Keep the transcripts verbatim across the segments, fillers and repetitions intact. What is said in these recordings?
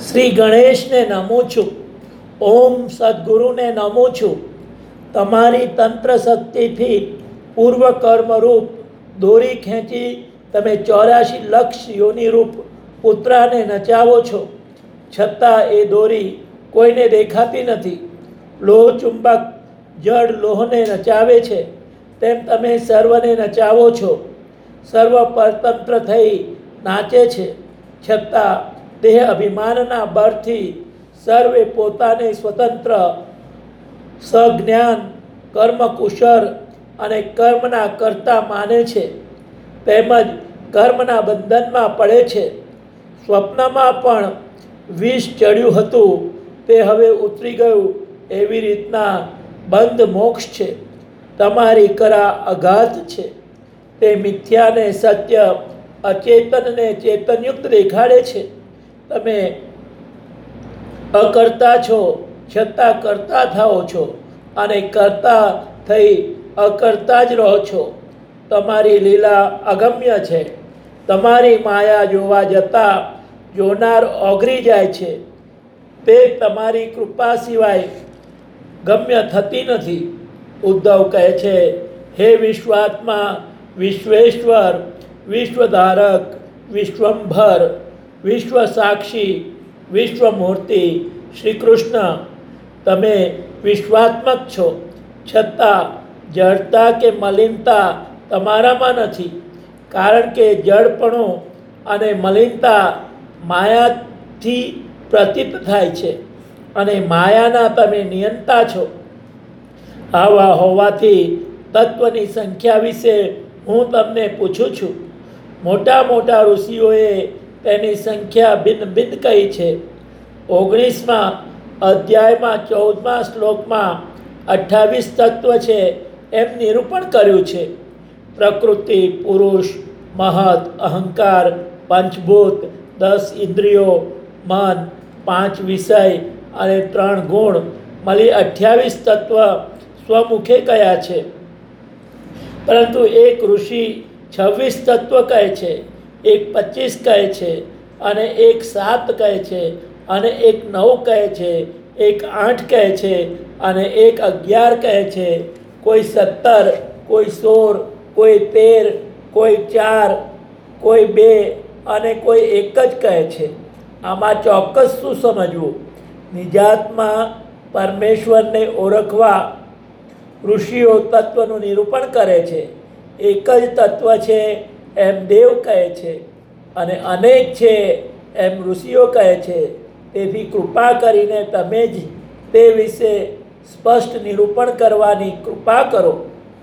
શ્રી ગણેશને નમું છું. ઓમ સદગુરુને નમું છું. તમારી તંત્ર શક્તિથી પૂર્વ કર્મરૂપ દોરી ખેંચી તમે ચોર્યાસી લક્ષ યોનિરૂપ પુત્રાને નચાવો છો, છતાં એ દોરી કોઈને દેખાતી નથી. લોહ ચુંબક જળ લોહને નચાવે છે તેમ તમે સર્વને નચાવો છો. સર્વ પરતંત્ર થઈ નાચે છે, છતાં દેહ અભિમાનના બળથી સર્વે પોતાને સ્વતંત્ર, સજ્ઞાન, કર્મકુશળ અને કર્મના કર્તા માને છે, તેમજ કર્મના બંધનમાં પડે છે. સ્વપ્નમાં પણ વિષ ચડ્યું હતું તે હવે ઉતરી ગયું, એવી રીતના બંધ મોક્ષ છે. તમારી કરા અઘાત છે, તે મિથ્યાને સત્ય, અચેતનને ચેતનયુક્ત દેખાડે છે. તમે અકર્તા છો, છતાં કરતા થાઓ છો, અને કરતા થઈ અકર્તા જ રહો છો. તમારી લીલા અગમ્ય છે. તમારી માયા જોવા જતાં જોનાર ઓગરી જાય છે. તે તમારી કૃપા સિવાય ગમ્ય થતી નથી. ઉદ્ધવ કહે છે, હે વિશ્વાત્મા, વિશ્વેશ્વર, વિશ્વધારક, વિશ્વંભર, વિશ્વ સાક્ષી, વિશ્વમૂર્તિ શ્રી કૃષ્ણ, તમે વિશ્વાત્મક છો, છતાં જડતા કે મલિનતા તમારામાં નથી. કારણ કે જડપણું અને મલિનતા માયાથી પ્રતીત થાય છે, અને માયાના તમે નિયંતા છો. આવા હોવાથી તત્વની સંખ્યા વિશે હું તમને પૂછું છું. મોટા મોટા ઋષિઓએ તેની સંખ્યા ભિન્ન ભિન્ન કહી છે. ઓગણીસમાં અધ્યાયમાં ચૌદમા શ્લોકમાં અઠ્ઠાવીસ તત્વ છે એમ નિરૂપણ કર્યું છે. પ્રકૃતિ, પુરુષ, મહત, અહંકાર, પંચભૂત, દસ ઇન્દ્રિયો, મન, પાંચ વિષય અને ત્રણ ગુણ મળી અઠ્યાવીસ તત્વ સ્વમુખે કયા છે. પરંતુ એક ઋષિ છવ્વીસ તત્વ કહે છે, એક પચીસ કહે છે, અને એક સાત કહે છે, અને એક નવ કહે છે, એક આઠ કહે છે, અને એક અગિયાર કહે છે. કોઈ સત્તર, કોઈ સોળ, કોઈ તેર, કોઈ ચાર, કોઈ બે અને કોઈ એક જ કહે છે. આમાં ચોક્કસ શું સમજવું? નિજાતમાં પરમેશ્વરને ઓળખવા ઋષિઓ તત્વનું નિરૂપણ કરે છે. એક જ તત્વ છે એમ દેવ કહે છે, અને અનેક છે એમ ઋષિઓ કહે છે. તેથી કૃપા કરીને તમે જ તે વિશે સ્પષ્ટ નિરૂપણ કરવાની કૃપા કરો.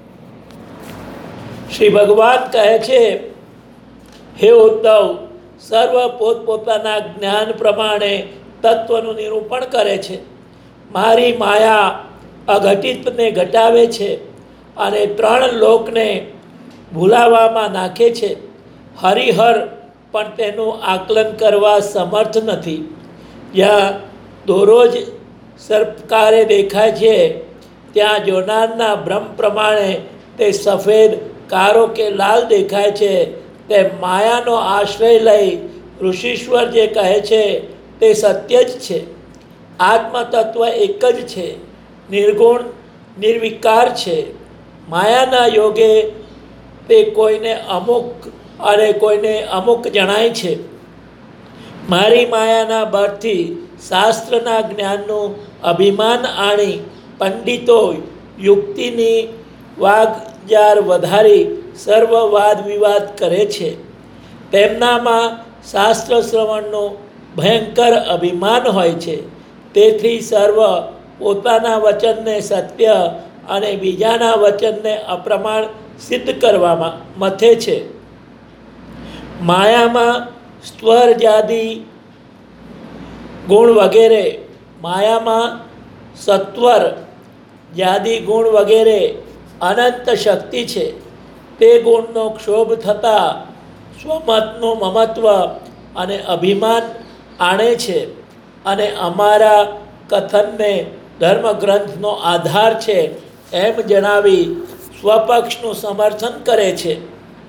શ્રી ભગવાન કહે છે, હે ઉદ્ધવ, સર્વ પોતપોતાના જ્ઞાન પ્રમાણે તત્વનું નિરૂપણ કરે છે. મારી માયા અઘટિતને ઘટાવે છે અને ત્રણ લોકને ભૂલાવામાં નાખે છે. હરિહર પણ તેનું આકલન કરવા સમર્થ નથી. જ્યાં દોરો જ સર્પકારે દેખાય છે, ત્યાં જોનારના ભ્રમ પ્રમાણે તે સફેદ, કાળો કે લાલ દેખાય છે. તે માયાનો આશ્રય લઈ ઋષિશ્વર જે કહે છે તે સત્ય જ છે. આત્મતત્વ એક જ છે, નિર્ગુણ, નિર્વિકાર છે. માયાના યોગે તે કોઈને અમુક અને કોઈને અમુક જણાય છે. મારી માયાના બળથી શાસ્ત્રના જ્ઞાનનું અભિમાન આણી પંડિતો યુક્તિની વાગજાર વધારી સર્વ વાદ વિવાદ કરે છે. તેમનામાં શાસ્ત્ર શ્રવણનું ભયંકર અભિમાન હોય છે. તેથી સર્વ પોતાના વચનને સત્ય અને બીજાના વચનને અપ્રમાણ સિદ્ધ કરવામાં મથે છે. માયામાં સ્વર જાતિ ગુણ વગેરે માયામાં સત્વર જાતિ ગુણ વગેરે અનંત શક્તિ છે. તે ગુણનો ક્ષોભ થતાં સ્વમતનું મમત્વ અને અભિમાન આણે છે, અને અમારા કથનને ધર્મગ્રંથનો આધાર છે એમ જણાવી સ્વપક્ષનું સમર્થન કરે છે.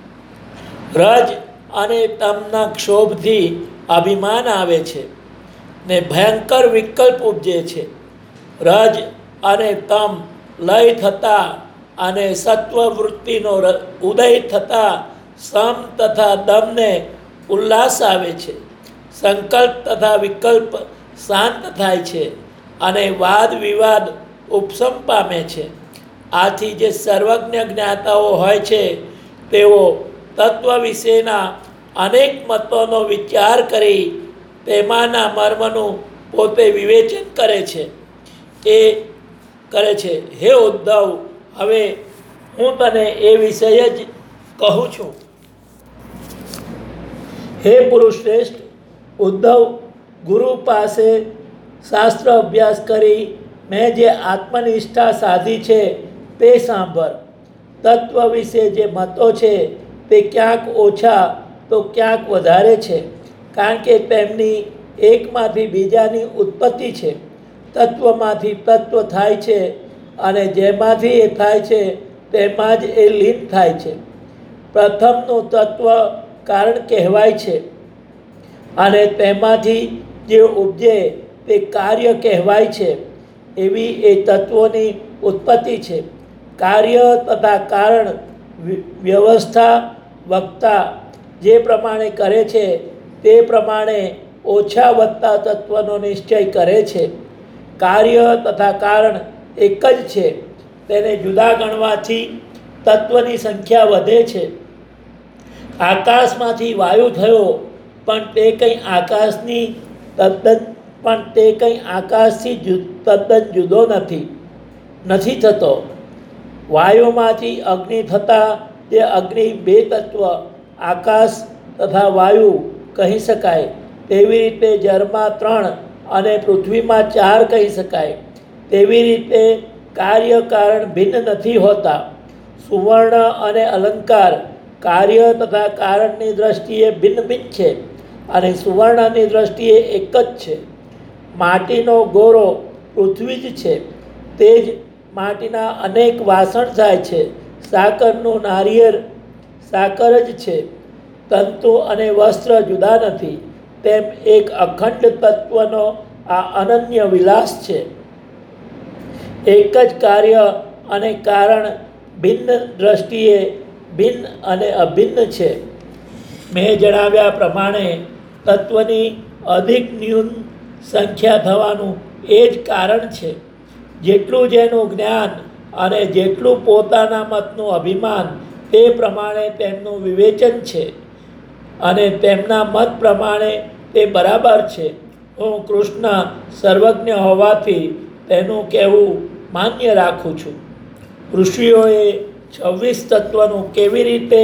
રજ અને તમના ક્ષોભથી અભિમાન આવે છે. ને ભયંકર વિકલ્પ ઉપજે છે. રજ અને તમ લય થતા અને સત્વવૃત્તિનો ઉદય થતા સમ તથા દમને ઉલ્લાસ આવે છે. સંકલ્પ તથા વિકલ્પ શાંત થાય છે અને વાદ વિવાદ ઉપશમ પામે છે. આથી જે સર્વજ્ઞ જ્ઞાતાઓ હોય છે તેઓ તત્વ વિશેના અનેક મતોનો વિચાર કરી તેમાંના મર્મનું પોતે વિવેચન કરે છે એ કરે છે. હે ઉદ્ધવ, હવે હું તને એ વિષય જ કહું છું. હે પુરુષ શ્રેષ્ઠ, ઉદ્ધવ, ગુરુ પાસે શાસ્ત્ર અભ્યાસ કરી મેં જે આત્મનિષ્ઠા સાધી છે તે સાંભળ. તત્વ વિશે જે મતો છે તે ક્યાંક ઓછા તો ક્યાંક વધારે છે, કારણ કે તેમની એકમાંથી બીજાની ઉત્પત્તિ છે. તત્વમાંથી તત્વ થાય છે અને જેમાંથી એ થાય છે તેમાં જ એ લીન થાય છે. પ્રથમનું તત્વ કારણ કહેવાય છે અને તેમાંથી જે ઉપજે તે કાર્ય કહેવાય છે. એવી એ તત્વોની ઉત્પત્તિ છે. કાર્ય તથા કારણ વ્યવસ્થા વક્તા જે પ્રમાણે કરે છે તે પ્રમાણે ઓછા વત્તા તત્વનો નિશ્ચય કરે છે. કાર્ય તથા કારણ એક જ છે. તેને જુદા ગણવાથી તત્વની સંખ્યા વધે છે. આકાશમાંથી વાયુ થયો પણ તે કંઈ આકાશની તદ્દન પણ તે કંઈ આકાશથી તદ્દન જુદો નથી નથી થતો. વાયુમાંથી અગ્નિ થતાં તે અગ્નિ બે તત્વ આકાશ તથા વાયુ કહી શકાય. તેવી રીતે જળમાં ત્રણ અને પૃથ્વીમાં ચાર કહી શકાય. તેવી રીતે કાર્ય કારણ ભિન્ન નથી હોતા. સુવર્ણ અને અલંકાર કાર્ય તથા કારણની દ્રષ્ટિએ ભિન્ન ભિન્ન છે અને સુવર્ણની દ્રષ્ટિએ એક જ છે. માટીનો ગોરો પૃથ્વી જ છે. તે જ માટીના અનેક વાસણ થાય છે. સાકરનું નારિયેળ સાકર જ છે. તંતુ અને વસ્ત્ર જુદા નથી. તેમ એક અખંડ તત્વનો આ અનન્ય વિલાસ છે. એક જ કાર્ય અને કારણ ભિન્ન દ્રષ્ટિએ ભિન્ન અને અભિન્ન છે. મેં જણાવ્યા પ્રમાણે તત્વની અધિક ન્યૂન સંખ્યા થવાનું એ જ કારણ છે. જેટલું જેનું જ્ઞાન અને જેટલું પોતાના મતનું અભિમાન તે પ્રમાણે તેમનું વિવેચન છે અને તેમના મત પ્રમાણે તે બરાબર છે. હું કૃષ્ણ સર્વજ્ઞ હોવાથી તેનું કહેવું માન્ય રાખું છું. ઋષિઓએ છવ્વીસ તત્વનું કેવી રીતે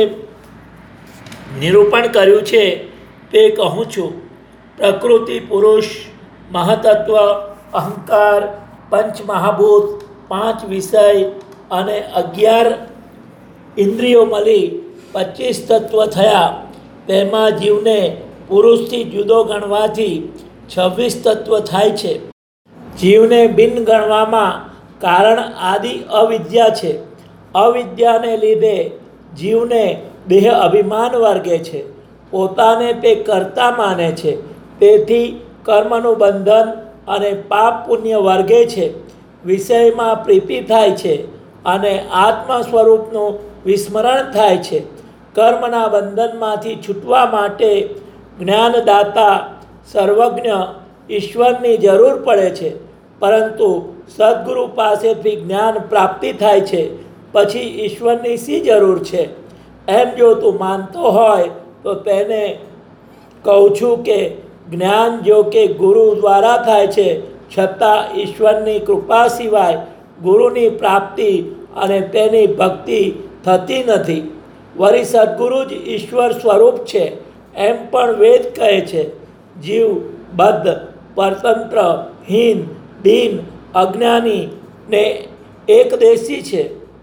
નિરૂપણ કર્યું છે તે કહું છું. પ્રકૃતિ, પુરુષ, મહતત્વ, અહંકાર, પંચ મહાભૂત, પાંચ વિષય અને અગિયાર ઇન્દ્રિયો મળી પચીસ તત્વ થયા. તેમાં જીવને પુરુષથી જુદો ગણવાથી છવ્વીસ તત્વ થાય છે. જીવને બિન ગણવામાં કારણ આદિ અવિદ્યા છે. અવિદ્યાને લીધે જીવને દેહ અભિમાન વર્ગે છે. પોતાને તે કર્તા માને છે. તેથી કર્મનું બંધન અને પાપ પુણ્ય વર્ગે છે. વિષયમાં પ્રીતિ થાય છે અને આત્મ સ્વરૂપનું વિસ્મરણ થાય છે. કર્મના બંધનમાંથી છૂટવા માટે જ્ઞાનદાતા સર્વજ્ઞ ઈશ્વરની જરૂર પડે છે. પરંતુ સદ્ગુરુ પાસેથી જ્ઞાન પ્રાપ્તિ થાય છે. પછી ઈશ્વરની શી જરૂર છે? એમ જો તું માનતો હોય તો તેને કહું છું કે જ્ઞાન જો કે ગુરુ દ્વારા થાય છે, છતાં ઈશ્વરની કૃપા સિવાય ગુરુની પ્રાપ્તિ અને તેની ભક્તિ થતી નથી. વળી સદ્ગુરુ જ ઈશ્વર સ્વરૂપ છે એમ પણ વેદ કહે છે. જીવ બદ્ધ, પરતંત્ર, હીન, દીન, અજ્ઞાની ને એકદેશી છે.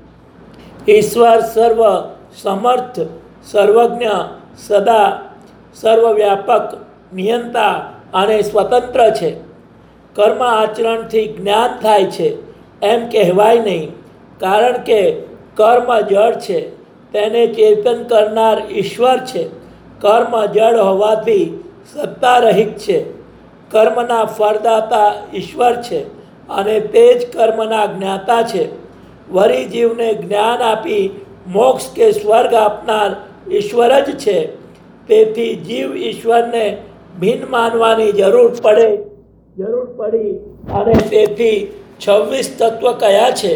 ઈશ્વર સર્વ સમર્થ, સર્વજ્ઞ, સદા સર્વવ્યાપક, નિયંતા અને સ્વતંત્ર છે. કર્મ આચરણથી જ્ઞાન થાય છે એમ કહેવાય નહીં, કારણ કે કર્મ જળ છે. તેને ચેતન કરનાર ઈશ્વર છે. કર્મ જળ હોવાથી સત્તારહિત છે. કર્મના ફળદાતા ઈશ્વર છે અને તે જ કર્મના જ્ઞાતા છે. વરી જીવને જ્ઞાન આપી મોક્ષ કે સ્વર્ગ આપનાર ઈશ્વર જ છે. તેથી જીવ ઈશ્વરને ભિન્ન માનવાની જરૂર પડે જરૂર પડી અને તેથી છવ્વીસ તત્વ કયા છે.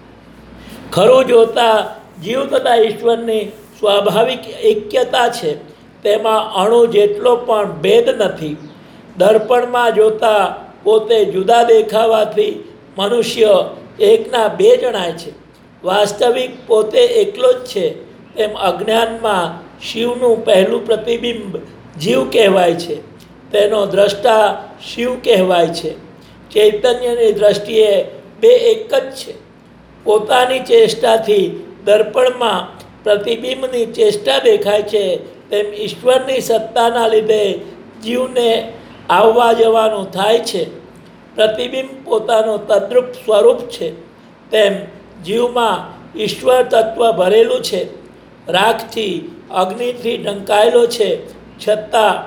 ખરું જોતા જીવ તથા ઈશ્વરની સ્વાભાવિક એક્યતા છે. તેમાં અણુ જેટલો પણ ભેદ નથી. દર્પણમાં જોતા પોતે જુદા દેખાવાથી મનુષ્ય એકના બે જણાય છે. વાસ્તવિક પોતે એકલો જ છે. તેમ અજ્ઞાનમાં શિવનું પહેલું પ્રતિબિંબ જીવ કહેવાય છે. તેનો દ્રષ્ટા શિવ કહેવાય છે. ચૈતન્યની દ્રષ્ટિએ બે એક જ છે. પોતાની ચેષ્ટાથી દર્પણમાં પ્રતિબિંબની ચેષ્ટા દેખાય છે, તેમ ઈશ્વરની સત્તાના લીધે જીવને આવવા જવાનું થાય છે. પ્રતિબિંબ પોતાનું તદ્રુપ સ્વરૂપ છે. તેમ જીવમાં ઈશ્વર તત્વ ભરેલું છે. રાખથી અગ્નિથી ઢંકાયેલો છે, છતાં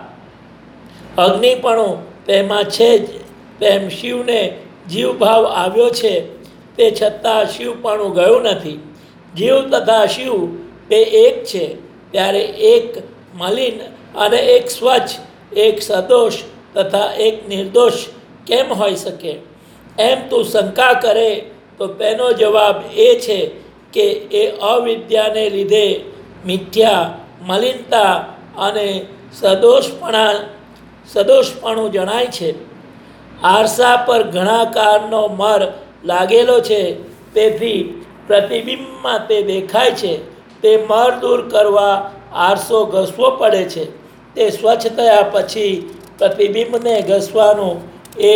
અગ્નિપણું તેમાં છે જ. તેમ શિવને જીવભાવ આવ્યો છે, તે છતાં શિવપણું ગયું નથી. જીવ તથા શિવ બે એક છે. ત્યારે એક મલિન અને એક સ્વચ્છ, એક સદોષ તથા એક નિર્દોષ કેમ હોઈ શકે? એમ તું શંકા કરે તો તેનો જવાબ એ છે કે એ અવિદ્યાને લીધે મિથ્યા, મલિનતા અને સદોષપણા સદોષપણું જણાય છે. આરસા પર ઘણા કારનો મર લાગેલો છે, તેથી પ્રતિબિંબમાં તે દેખાય છે. તે મર દૂર કરવા આરસો ઘસવો પડે છે. તે સ્વચ્છ થયા પછી પ્રતિબિંબને ઘસવાનું એ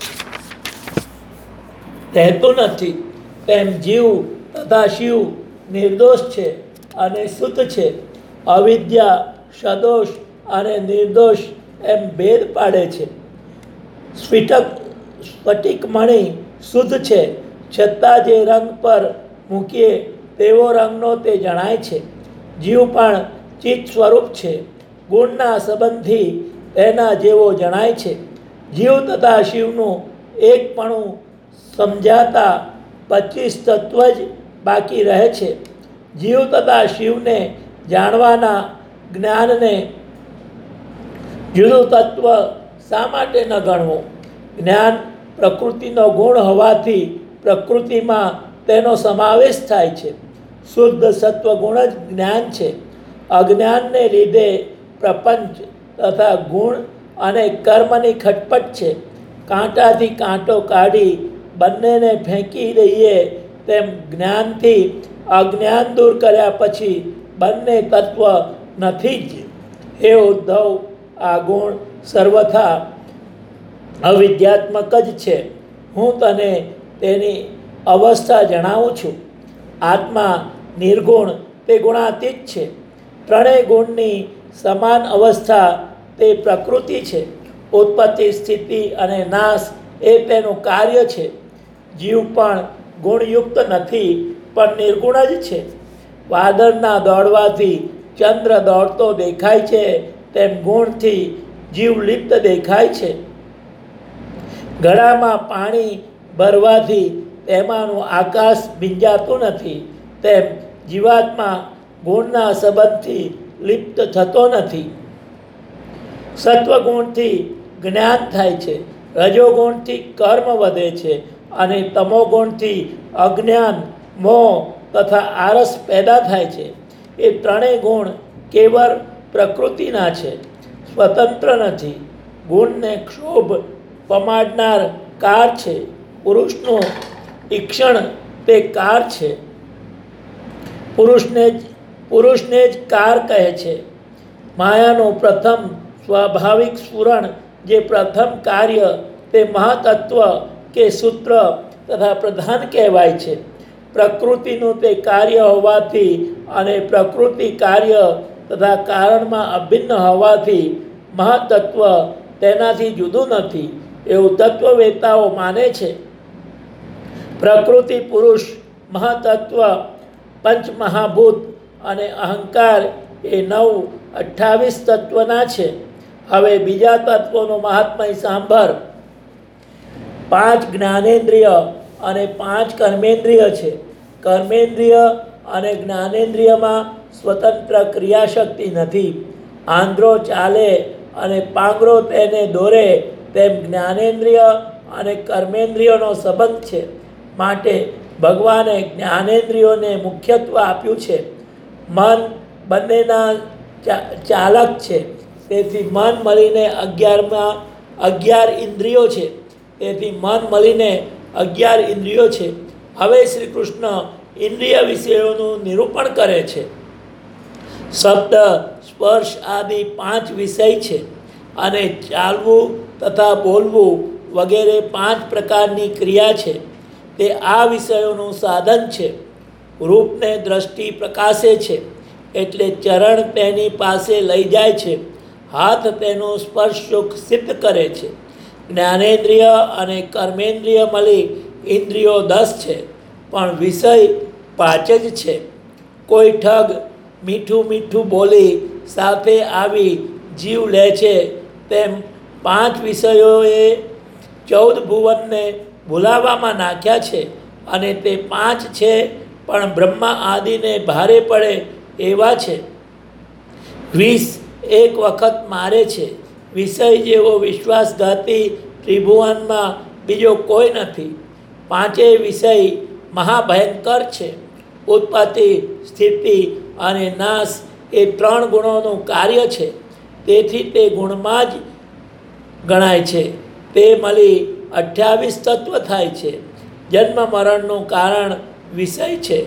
રહેતું નથી. તેમ જીવ તથા શિવ નિર્દોષ છે અને શુદ્ધ છે. અવિદ્યા સદોષ અને નિર્દોષ એમ ભેદ પાડે છે. સ્ફટિક સ્ફટિક મણિ શુદ્ધ છે, છતાં જે રંગ પર મૂકીએ તેવો રંગનો તે જણાય છે. જીવ પણ ચિત્ત સ્વરૂપ છે. ગુણના સંબંધી તેના જેવો જણાય છે. જીવ તથા શિવનું એકપણું સમજાતા પચીસ તત્વ જ બાકી રહે છે. જીવ તથા શિવને જાણવાના જ્ઞાનને જુદું તત્વ શા માટે ન ગણવું? જ્ઞાન પ્રકૃતિનો ગુણ હોવાથી પ્રકૃતિમાં તેનો સમાવેશ થાય છે. શુદ્ધ સત્વગુણ જ જ્ઞાન છે. અજ્ઞાનને લીધે પ્રપંચ તથા ગુણ અને કર્મની ખટપટ છે. કાંટાથી કાંટો કાઢી બંનેને ફેંકી દઈએ તેમ જ્ઞાનથી અજ્ઞાન દૂર કર્યા પછી બંને તત્વ નથી જ. હે ઉદ્ધવ, આ ગુણ સર્વથા અવિદ્યાત્મક જ છે. હું તને તેની અવસ્થા જણાવું છું. આત્મા નિર્ગુણ તે ગુણાતીત છે. ત્રણેય ગુણની સમાન અવસ્થા તે પ્રકૃતિ છે. ઉત્પત્તિ, સ્થિતિ અને નાશ એ તેનું કાર્ય છે. જીવ પણ ગુણયુક્ત નથી, પણ નિર્ગુણ જ છે. વાદળના દોડવાથી ચંદ્ર દોડતો દેખાય છે, તેમ ગુણથી જીવ લિપ્ત દેખાય છે. ગળામાં પાણી ભરવાથી તેમાંનું આકાશ ભીંજાતું નથી, તેમ જીવાત્મા ગુણના સંબંધથી લિપ્ત થતો નથી. સત્વગુણથી જ્ઞાન થાય છે, રજોગુણથી કર્મ વધે છે અને તમોગુણથી અજ્ઞાન, મોહ તથા આરસ પેદા થાય છે. એ ત્રણેય ગુણ કેવળ પ્રકૃતિના છે, સ્વતંત્ર નથી. ગુણને ક્ષોભ પમાડનાર કાર છે. પુરુષનું ઈક્ષણ તે કાર છે. પુરુષને જ પુરુષને જ કાર કહે છે. માયાનું પ્રથમ સ્વાભાવિક સ્ફુરણ જે પ્રથમ કાર્ય તે મહાતત્વ કે સૂત્ર તથા પ્રધાન કહેવાય છે. પ્રકૃતિનું તે કાર્ય હોવાથી અને પ્રકૃતિ કાર્ય તથા કારણમાં અભિન્ન હોવાથી મહાતત્વ તેનાથી જુદું નથી એવું તત્વવેતાઓ માને છે. પ્રકૃતિ, પુરુષ, મહાતત્વ, પંચમહાભૂત અને અહંકાર એ નવ અઠ્ઠાવીસ તત્વના છે. હવે બીજા તત્વોનું મહાત્મય સાંભળ. પાંચ જ્ઞાનેન્દ્રિય અને પાંચ કર્મેન્દ્રિય છે. કર્મેન્દ્રિય અને જ્ઞાનેન્દ્રિયમાં સ્વતંત્ર ક્રિયાશક્તિ નથી. આંધળો ચાલે અને પાંગરો તેને દોરે તેમ જ્ઞાનેન્દ્રિય અને કર્મેન્દ્રિયોનો સંબંધ છે. માટે ભગવાને જ્ઞાનેન્દ્રિયોને મુખ્યત્વ આપ્યું છે. મન બંનેના ચાલક છે. તેથી મન મળીને અગિયારમાં અગિયાર ઇન્દ્રિયો છે. તેથી મન મળીને અગિયાર ઇન્દ્રિયો છે. હવે શ્રી કૃષ્ણ ઇન્દ્રિય વિષયોનું નિરૂપણ કરે છે. શબ્દ સ્પર્શ આદિ પાંચ વિષય છે અને ચાલવું તથા બોલવું વગેરે પાંચ પ્રકારની ક્રિયા છે. તે આ વિષયોનું સાધન છે. રૂપને દ્રષ્ટિ પ્રકાશે છે એટલે ચરણ તેની પાસે લઈ જાય છે. હાથ તેનું સ્પર્શ સુખ સિદ્ધ કરે છે. જ્ઞાનેન્દ્રિય અને કર્મેન્દ્રિય મળી ઇન્દ્રિયો દસ છે પણ વિષય પાંચ જ છે. કોઈ ઠગ મીઠું મીઠું બોલી સાથે આવી જીવ લે છે તેમ પાંચ વિષયોએ ચૌદ ભુવનને ભૂલાવામાં નાખ્યા છે અને તે પાંચ છે પણ બ્રહ્મા આદિને ભારે પડે એવા છે. વિષ એક વખત મારે છે. વિષય જેવો વિશ્વાસઘાતી ત્રિભુવનમાં બીજો કોઈ નથી. પાંચેય વિષય મહાભયંકર છે. ઉત્પત્તિ સ્થિતિ અને નાશ એ ત્રણ ગુણોનું કાર્ય છે. તેથી તે ગુણમાં જ ગણાય છે. તે મળી અઠ્યાવીસ તત્વ થાય છે. જન્મ મરણનું કારણ વિષય છે.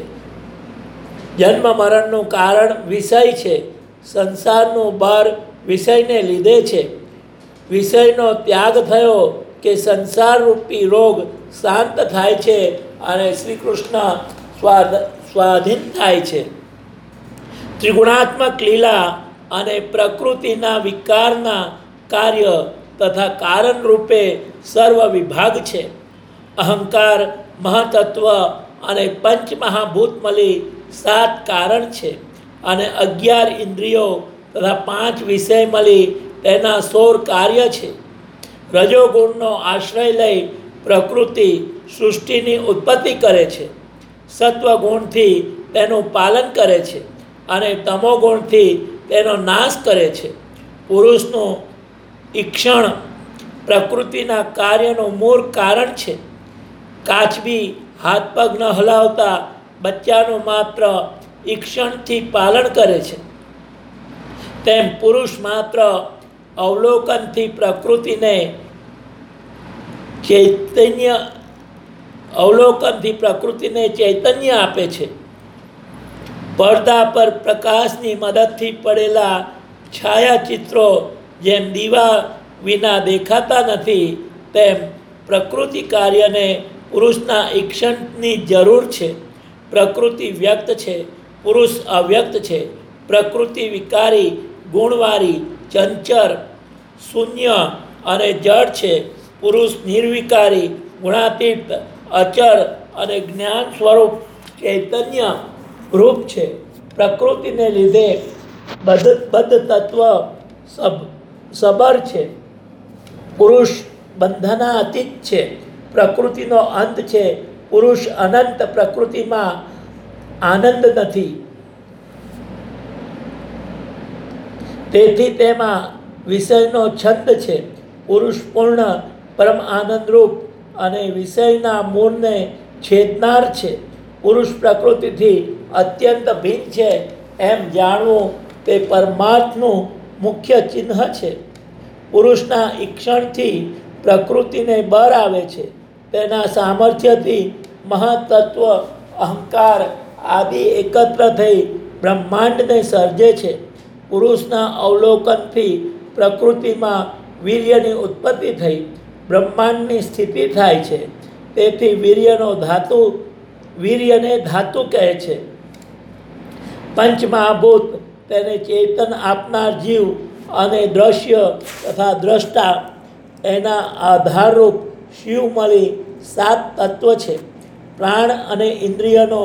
જન્મ મરણનું કારણ વિષય છે. સંસારનું બર વિષયને લીધે છે. વિષયનો ત્યાગ થયો કે સંસાર રૂપી રોગ શાંત થાય છે અને શ્રી કૃષ્ણ સ્વાદ સ્વાધીન થાય છે. ત્રિગુણાત્મક લીલા અને પ્રકૃતિના વિકારના કાર્ય તથા કારણ રૂપે સર્વ વિભાગ છે. અહંકાર મહાતત્વ અને પંચમહાભૂત મળી સાત કારણ છે અને અગિયાર ઇન્દ્રિયો તથા પાંચ વિષય મળી તેના સોળ કાર્ય છે. રજોગુણનો આશ્રય લઈ પ્રકૃતિ સૃષ્ટિની ઉત્પત્તિ કરે છે. સત્વગુણથી તેનું પાલન કરે છે અને તમોગુણથી તેનો નાશ કરે છે. પુરુષનું ઈક્ષણ પ્રકૃતિના કાર્યનું મૂળ કારણ છે. કાચબી હાથ પગ ન હલાવતા બચ્ચાનું માત્ર ઈક્ષણથી પાલન કરે છે તેમ પુરુષ માત્ર અવલોકનથી પ્રકૃતિને ચૈતન્ય અવલોકનથી પ્રકૃતિને ચૈતન્ય આપે છે. પડદા પર પ્રકાશની મદદથી પડેલા છાયાચિત્રો જેમ દીવા વિના દેખાતા નથી તેમ પ્રકૃતિ કાર્યને પુરુષના ઈક્ષણની જરૂર છે. પ્રકૃતિ વ્યક્ત છે, પુરુષ અવ્યક્ત છે. પ્રકૃતિ વિકારી ગુણવારી ચંચળ શૂન્ય અને જડ છે. પુરુષ નિર્વિકારી ગુણાતીત અચળ અને જ્ઞાન સ્વરૂપ ચૈતન્ય રૂપ છે. પ્રકૃતિને લીધે બધ બદ્ધ તત્વ સબ સબર છે. પુરુષ બંધનાતીત છે. પ્રકૃતિનો અંત છે. પુરુષ અનંત. પ્રકૃતિમાં આનંદ નથી તેથી તેમાં વિષયનો છંદ છે. પુરુષ પૂર્ણ પરમ આનંદરૂપ અને વિષયના મૂળને છેદનાર છે. પુરુષ પ્રકૃતિથી અત્યંત ભિન્ન છે એમ જાણવું તે પરમાર્થનું મુખ્ય ચિહ્ન છે. પુરુષના ઈક્ષણથી પ્રકૃતિને બળ આવે છે. તેના સામર્થ્યથી મહાતત્વ અહંકાર આદિ એકત્ર થઈ બ્રહ્માંડને સર્જે છે. પુરુષના અવલોકનથી પ્રકૃતિમાં વીર્યની ઉત્પત્તિ થઈ બ્રહ્માંડની સ્થિતિ થાય છે. તેથી વીર્યનો ધાતુ વીર્યને ધાતુ કહે છે. પંચમહાભૂત તેને ચેતન આપનાર જીવ અને દ્રશ્ય તથા દ્રષ્ટા એના આધારરૂપ શિવ મળી સાત તત્વ છે. પ્રાણ અને ઇન્દ્રિયનો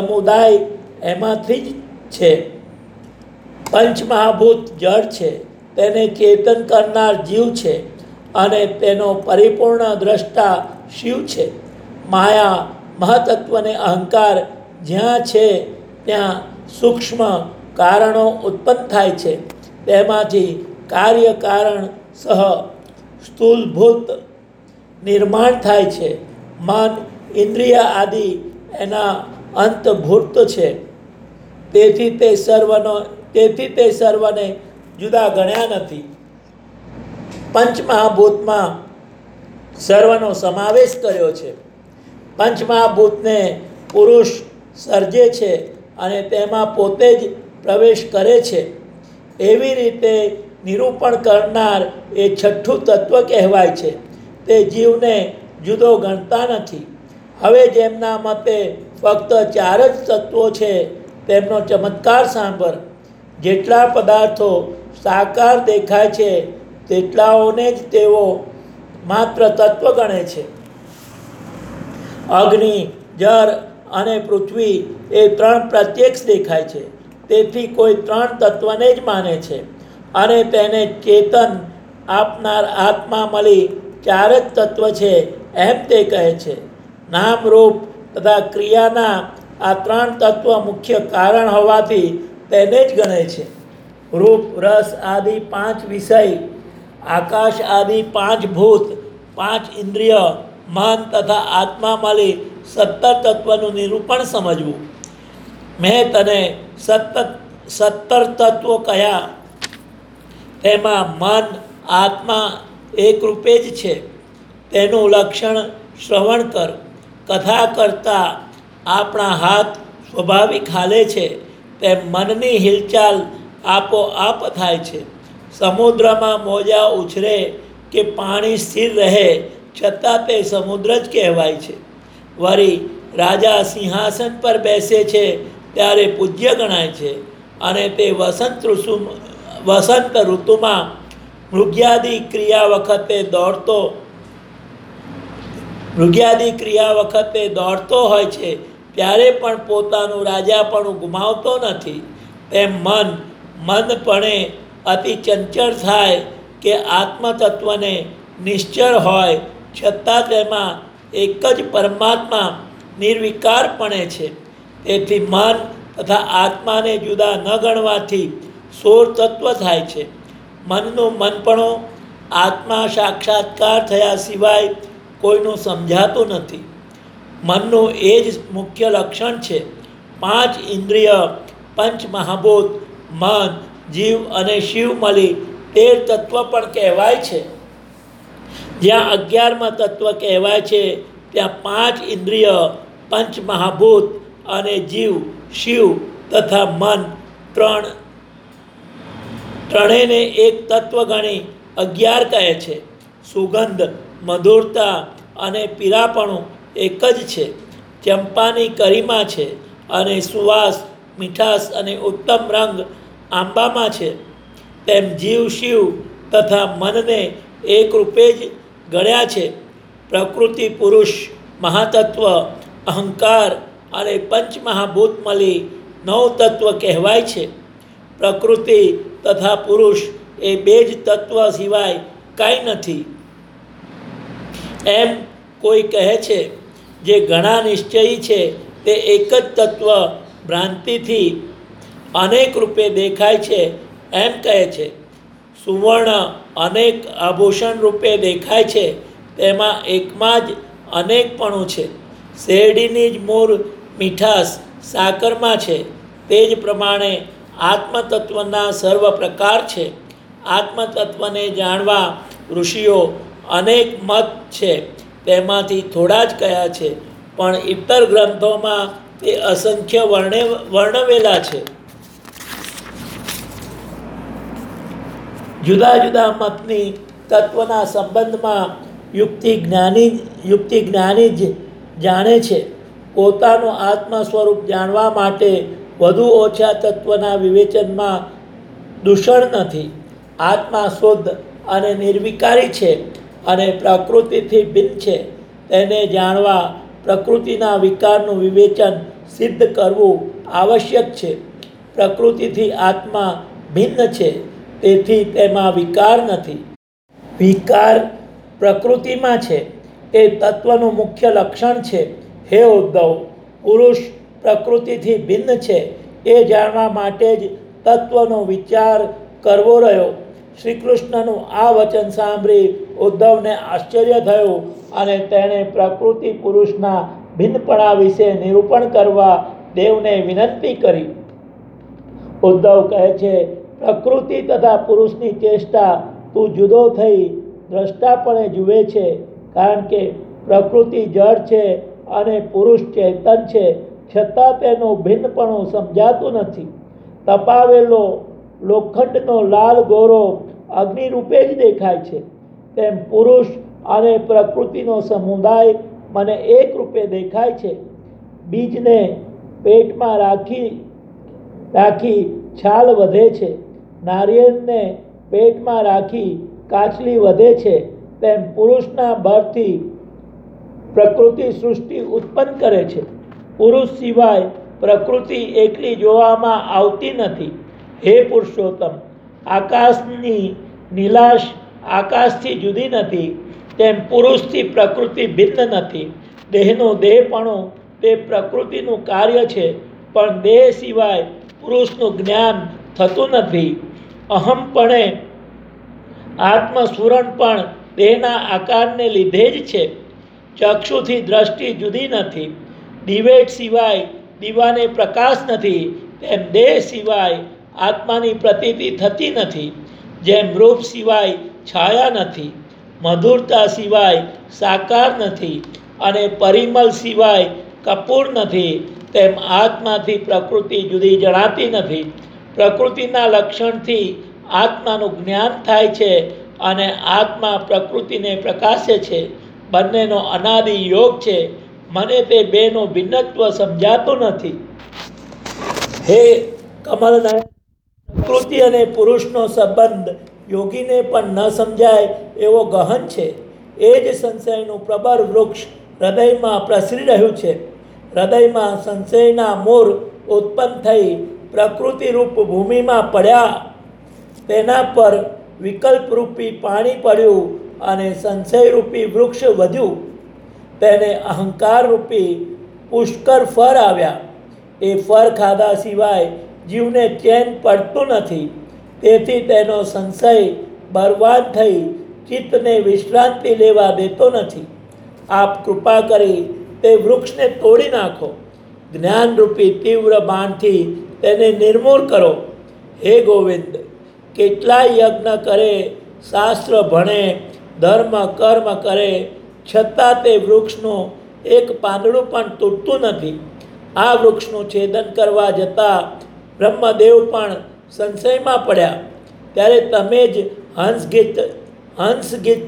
સમુદાય એમાંથી જ છે. પંચમહાભૂત જળ છે. તેને ચેતન કરનાર જીવ છે અને તેનો પરિપૂર્ણ દ્રષ્ટા શિવ છે. માયા મહતત્વને અહંકાર જ્યાં છે ત્યાં સૂક્ષ્મ કારણો ઉત્પન્ન થાય છે. તેમાંથી કાર્ય કારણ સહ સ્થૂલભૂત નિર્માણ થાય છે. મન ઇન્દ્રિય આદિ એના અંતભૂત છે. તેથી તે સર્વનો તેથી તે સર્વને જુદા ગણ્યા નથી. પંચમહાભૂતમાં સર્વનો સમાવેશ કર્યો છે. પંચમહાભૂતને પુરુષ સર્જે છે અને તેમાં પોતે જ પ્રવેશ કરે છે. એવી રીતે નિરૂપણ કરનાર એ છઠ્ઠું તત્વ કહેવાય છે. તે જીવને જુદો ગણતા નથી. હવે જેમના મતે ફક્ત ચાર જ તત્વો છે તેમનો ચમત્કાર સાંભળ. જેટલા પદાર્થો સાકાર દેખાય છે તેટલાઓને જ તેઓ માત્ર તત્વ ગણે છે. અગ્નિ, જળ અને પૃથ્વી એ ત્રણ પ્રત્યક્ષ દેખાય છે. તેથી કોઈ ત્રણ તત્વને જ માને છે અને તેને ચેતન આપનાર આત્મા મળી ચાર જ તત્વ છે એમ તે કહે છે. નામ, રૂપ તથા ક્રિયાના આ ત્રણ તત્વ મુખ્ય કારણ હોવાથી તેને જ ગણે છે. રૂપ, રસ આદિ પાંચ વિષય, આકાશ આદિ પાંચ ભૂત, પાંચ ઇન્દ્રિય, મન તથા આત્મા મળી સત્તર તત્વનું નિરૂપણ સમજવું. મેં તને સત્ત સત્તર તત્વો કહ્યા. તેમાં મન, આત્મા એક રૂપે જ છે. તેનું લક્ષણ શ્રવણ કર. કથા કરતાં આપણા હાથ સ્વાભાવિક હાલે છે તેમ મનની હિલચાલ આપોઆપ થાય છે. સમુદ્રમાં મોજા ઉછરે કે પાણી સ્થિર રહે છતાં તે સમુદ્ર જ કહેવાય છે. વળી રાજા સિંહાસન પર બેસે છે ત્યારે પૂજ્ય ગણાય છે અને તે વસંત ઋતુ વસંત ઋતુમાં મૃગ્યાદિ ક્રિયા વખતે દોડતો મૃગ્યાદિ ક્રિયા વખતે દોડતો હોય છે ત્યારે પણ પોતાનું રાજાપણું ગુમાવતો નથી. તેમ મન મનપણે અતિ ચંચળ થાય કે આત્મતત્વને નિશ્ચળ હોય છતાં તેમાં એક જ પરમાત્મા નિર્વિકારપણે છે. તેથી મન તથા આત્માને જુદા ન ગણવાથી સોળ તત્વ થાય છે. મનનું મનપણું આત્મા સાક્ષાત્કાર થયા સિવાય કોઈનું સમજાતું નથી. મનનું એ જ મુખ્ય લક્ષણ છે. પાંચ ઇન્દ્રિય, પંચ મહાભૂત, મન, જીવ અને શિવ મળી તેર તત્વ પણ કહેવાય છે. જ્યાં અગિયારમાં તત્વ કહેવાય છે ત્યાં પાંચ ઇન્દ્રિય, પંચ મહાભૂત અને જીવ, શિવ તથા મન ત્રણ ત્રણેયને એક તત્વ ગણી અગિયાર કહે છે. સુગંધ, મધુરતા અને પીળાપણું એક જ છે. ચંપાની કરીમાં છે અને સુવાસ, મીઠાશ અને ઉત્તમ રંગ આંબામાં છે. તેમ જીવ, શિવ તથા મનને એક રૂપે જ ગણ્યા છે. પ્રકૃતિ, પુરુષ, મહાતત્વ, અહંકાર અને પંચમહાભૂત મળી નવ તત્વ કહેવાય છે. પ્રકૃતિ તથા પુરુષ એ બે જ તત્વ સિવાય કાંઈ નથી એમ કોઈ કહે છે. જે ઘણા નિશ્ચયી છે તે એક જ તત્વ ભ્રાંતિથી અનેક રૂપે દેખાય છે એમ કહે છે. સુવર્ણ અનેક આભૂષણ રૂપે દેખાય છે તેમાં એકમાં જ અનેકપણું છે. શેરડીની જ મૂળ મીઠાશ સાકરમાં છે તે જ પ્રમાણે આત્મતત્વના સર્વ પ્રકાર છે. આત્મતત્વને જાણવા ઋષિઓ અનેક મત છે તેમાંથી થોડા જ કયા છે, પણ ઇતર ગ્રંથોમાં તે અસંખ્ય વર્ણે વર્ણવેલા છે. જુદા જુદા મતની તત્વના સંબંધમાં યુક્તિ જ્ઞાની યુક્તિ જ્ઞાની જ જાણે છે. પોતાનું આત્મ સ્વરૂપ જાણવા માટે વધુ ઓછા તત્વના વિવેચનમાં દૂષણ નથી. આત્મા શુદ્ધ અને નિર્વિકારી છે અને પ્રકૃતિથી ભિન્ન છે. તેને જાણવા પ્રકૃતિના વિકારનું વિવેચન સિદ્ધ કરવું આવશ્યક છે. પ્રકૃતિથી આત્મા ભિન્ન છે તેથી તેમાં વિકાર નથી. વિકાર પ્રકૃતિમાં છે, એ તત્વનું મુખ્ય લક્ષણ છે. હે ઉદ્ધવ, પુરુષ પ્રકૃતિથી ભિન્ન છે એ જાણવા માટે જ તત્વનો વિચાર કરવો રહ્યો. શ્રી કૃષ્ણનું આ વચન સાંભળી ઉદ્ધવને આશ્ચર્ય થયું અને તેણે પ્રકૃતિ પુરુષના ભિન્નપણા વિશે નિરૂપણ કરવા દેવને વિનંતી કરી. ઉદ્ધવ કહે છે, પ્રકૃતિ તથા પુરુષની ચેષ્ટા તું જુદો થઈ દ્રષ્ટાપણે જુએ છે, કારણ કે પ્રકૃતિ જળ છે અને પુરુષ ચેતન છે, છતાં તેનું ભિન્નપણું સમજાતું નથી. તપાવેલો લોખંડનો લાલ ગોરો અગ્નિ રૂપે જ દેખાય છે, તેમ પુરુષ અને પ્રકૃતિનો સમુદાય મને એક રૂપે દેખાય છે. બીજને પેટમાં રાખી રાખી છાલ વધે છે, નારિયેળને પેટમાં રાખી કાચલી વધે છે, તેમ પુરુષના બળથી પ્રકૃતિ સૃષ્ટિ ઉત્પન્ન કરે છે. પુરુષ સિવાય પ્રકૃતિ એકલી જોવામાં આવતી નથી. હે પુરુષોત્તમ, આકાશની નીલાશ આકાશથી જુદી નથી, તેમ પુરુષથી પ્રકૃતિ ભિન્ન નથી. દેહનું દેહપણું તે પ્રકૃતિનું કાર્ય છે, પણ દેહ સિવાય પુરુષનું જ્ઞાન થતું નથી. અહમપણે આત્મસ્ફુરણ પણ દેહના આકારને લીધે જ છે. ચક્ષુથી દ્રષ્ટિ જુદી નથી. દિવેટ સિવાય દીવાને પ્રકાશ નથી, તેમ દેહ સિવાય આત્માની પ્રતીતિ થતી નથી. જેમ રૂપ સિવાય છાયા નથી, મધુરતા સિવાય સાકાર નથી અને પરિમલ સિવાય કપૂર નથી, તેમ આત્માથી પ્રકૃતિ જુદી જણાતી નથી. પ્રકૃતિના લક્ષણથી આત્માનું જ્ઞાન થાય છે અને આત્મા પ્રકૃતિને પ્રકાશે છે. બંનેનો અનાદિ યોગ છે. મને તે બેનું ભિન્નત્વ સમજાતું નથી. હે કમલનયન, પ્રકૃતિ અને પુરુષનો સંબંધ યોગીને પણ ન સમજાય એવો ગહન છે. એ જ સંશયનું પ્રબળ વૃક્ષ હૃદયમાં પ્રસરી રહ્યું છે. હૃદયમાં સંશયના મૂળ ઉત્પન્ન થઈ પ્રકૃતિરૂપ ભૂમિમાં પડ્યા. તેના પર વિકલ્પરૂપી પાણી પડ્યું અને સંશયરૂપી વૃક્ષ વધ્યું. તેને અહંકારરૂપી પુષ્કર ફળ આવ્યા. એ ફળ ખાધા સિવાય જીવને ચેન પડતું નથી. તેથી તેનો સંશય બરબાદ થઈ ચિત્તને વિશ્રાંતિ લેવા દેતો નથી. આપ કૃપા કરી તે વૃક્ષને તોડી નાખો. જ્ઞાનરૂપી તીવ્ર બાણથી તેને નિર્મૂળ કરો. હે ગોવિંદ, કેટલાય યજ્ઞ કરે, શાસ્ત્ર ભણે, ધર્મ કર્મ કરે, છતાં તે વૃક્ષનું એક પાંદડું પણ તૂટતું નથી. આ વૃક્ષનું છેદન કરવા જતાં બ્રહ્મદેવ પણ સંશયમાં પડ્યા. ત્યારે તમે જ હંસ ગીત હંસ ગીત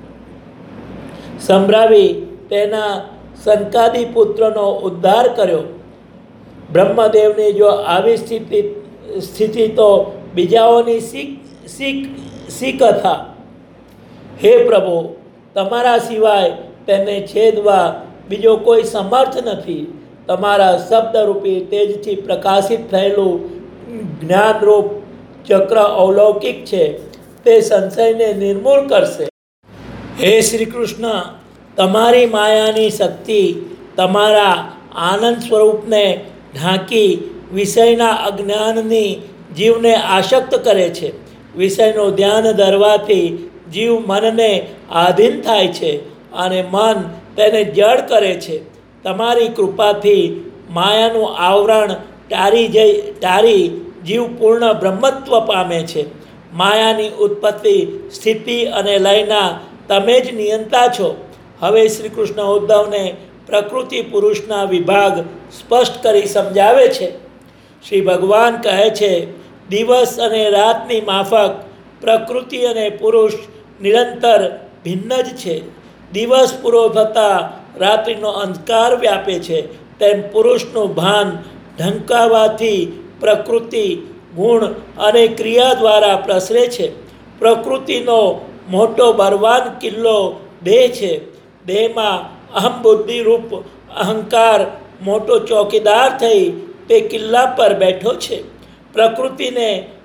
સંભળાવી તેના સંકાદી પુત્રનો ઉદ્ધાર કર્યો. બ્રહ્મદેવની જો આવી સ્થિતિ સ્થિતિ તો બીજાઓની શી શી શી કથા. હે પ્રભુ, તમારા સિવાય તેને છેદવા બીજો કોઈ સમર્થ નથી. તમારા શબ્દરૂપી તેજથી પ્રકાશિત થયેલું જ્ઞાનરૂપ ચક્ર અવલૌકિક છે, તે સંશયને નિર્મૂળ કરશે. હે શ્રી કૃષ્ણ, તમારી માયાની શક્તિ તમારા આનંદ સ્વરૂપને ઢાંકી વિષયના અજ્ઞાનની જીવને આસક્ત કરે છે. વિષયનું ધ્યાન ધરવાથી જીવ મનને આધીન થાય છે અને મન તેને જડ કરે છે. તમારી કૃપાથી માયાનું આવરણ ટારી જઈ ટારી જીવ પૂર્ણ બ્રહ્મત્વ પામે છે. માયાની ઉત્પત્તિ, સ્થિતિ અને લયના તમે જ નિયંતા છો. હવે શ્રી કૃષ્ણ ઉદ્ધવને પ્રકૃતિ પુરુષના વિભાગ સ્પષ્ટ કરી સમજાવે છે. શ્રી ભગવાન કહે છે, દિવસ અને રાતની માફક પ્રકૃતિ અને પુરુષ નિરંતર ભિન્ન જ છે. દિવસ પૂરો થતાં રાત્રિનો અંધકાર વ્યાપે છે, તેમ પુરુષનું ભાન ઢંકાવાથી પ્રકૃતિ ગુણ અને ક્રિયા દ્વારા પ્રસરે છે. પ્રકૃતિનો મોટો બળવાન કિલ્લો દેહ છે. દેહમાં અહમ બુદ્ધિરૂપ અહંકાર મોટો ચોકીદાર થઈ તે કિલ્લા પર બેઠો છે. પ્રકૃતિને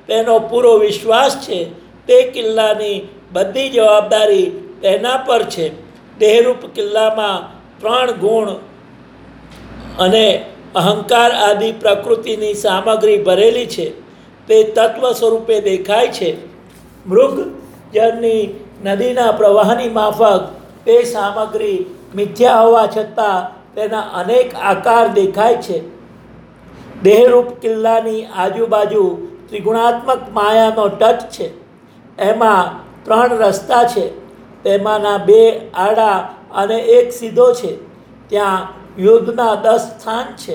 તેનો પૂરો વિશ્વાસ છે. તે કિલ્લાની બધી જવાબદારી તેના પર છે. દેહરૂપ કિલ્લામાં ત્રણ ગુણ અને અહંકાર આદિ પ્રકૃતિની સામગ્રી ભરેલી છે. તે તત્વ સ્વરૂપે દેખાય છે. મૃગ જળની નદીના પ્રવાહની માફક તે સામગ્રી મિથ્યા હોવા છતાં તેના અનેક આકાર દેખાય છે. દેહરૂપ કિલ્લાની આજુબાજુ ત્રિગુણાત્મક માયાનો તટ છે. એમાં ત્રણ રસ્તા છે. તેમાંના બે આડા અને એક સીધો છે. ત્યાં યુદ્ધના દસ સ્થાન છે.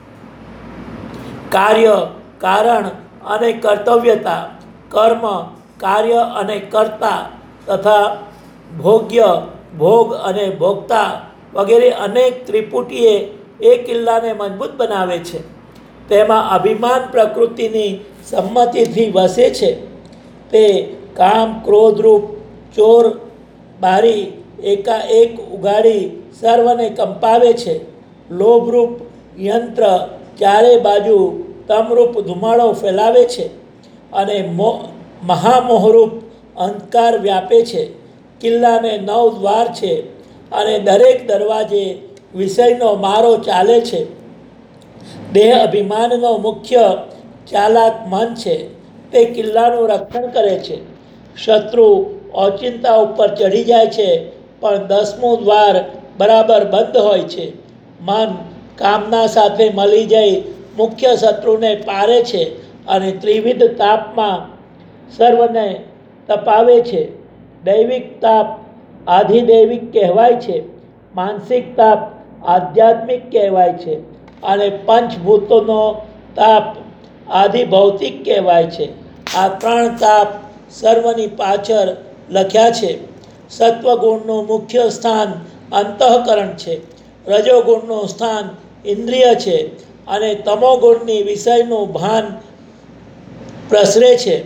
કાર્ય, કારણ અને કર્તવ્યતા, કર્મ, કાર્ય અને કર્તા તથા ભોગ્ય, ભોગ અને ભોગતા વગેરે અનેક ત્રિપુટીએ એ કિલ્લાને મજબૂત બનાવે છે. તેમાં અભિમાન પ્રકૃતિની સંમતિથી વસે છે. તે કામ, ક્રોધરૂપ ચોર બારી એકાએક ઉગાડી સર્વને કંપાવે છે. લોભરૂપ યંત્ર ચારે બાજુ તમરૂપ ધુમાડો ફેલાવે છે અને મો મહામોહરૂપ અંધકાર વ્યાપે છે. કિલ્લાને નવ દ્વાર છે અને દરેક દરવાજે વિષયનો મારો ચાલે છે. દેહ અભિમાનનો મુખ્ય ચાલાક મન છે. તે કિલ્લાનું રક્ષણ કરે છે. શત્રુ ઓચિંતા ઉપર ચઢી જાય છે, પણ દસમું દ્વાર બરાબર બંધ હોય છે. મન કામના સાથે મળી જઈ મુખ્ય શત્રુને પારે છે અને ત્રિવિધ તાપમાં સર્વને તપાવે છે. દૈવિક તાપ આધિદૈવિક કહેવાય છે. માનસિક તાપ આધ્યાત્મિક કહેવાય છે અને પંચભૂતોનો તાપ આધિભૌતિક કહેવાય છે. આ ત્રણ તાપ સર્વની પાછળ લખ્યા છે. સત્વગુણનું મુખ્ય સ્થાન અંતઃકરણ છે. રજોગુણનું સ્થાન ઇન્દ્રિય છે અને તમોગુણની વિષયનું ભાન પ્રસરે છે.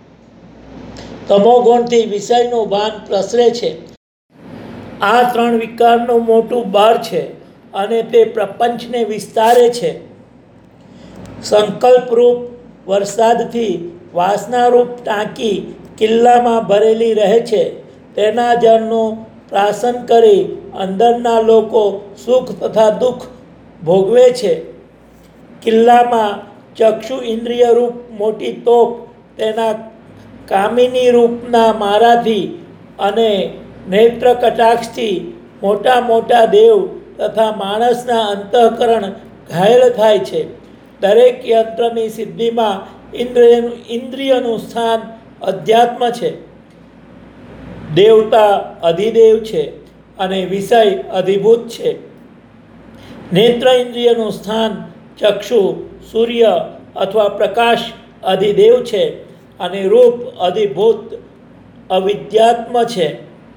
તમોગુણથી વિષયનું ભાન પ્રસરે છે. આ ત્રણ વિકારનું મોટું બળ છે અને તે પ્રપંચને વિસ્તારે છે. સંકલ્પરૂપ વરસાદથી વાસનારૂપ ટાંકી કિલ્લામાં ભરેલી રહે છે. તેના જળનું પ્રાશન કરી અંદરના લોકો સુખ તથા દુઃખ ભોગવે છે. કિલ્લામાં ચક્ષુ ઇન્દ્રિય રૂપ મોટી તોપ તેના કામિની રૂપના મારાથી અને નેત્ર કટાક્ષથી મોટા મોટા દેવ તથા માણસના અંતઃકરણ ઘાયલ થાય છે. દરેક યંત્રની સિદ્ધિમાં ઇન્દ્રિયનું ઇન્દ્રિયનું સ્થાન અધ્યાત્મ છે. દેવતા અધિદેવ છે અને વિષય અધિભૂત છે. નેત્ર ઇન્દ્રિયનું સ્થાન ચક્ષુ, સૂર્ય અથવા પ્રકાશ અધિદેવ છે અને રૂપ અધિભૂત અવિદ્યાત્મ છે.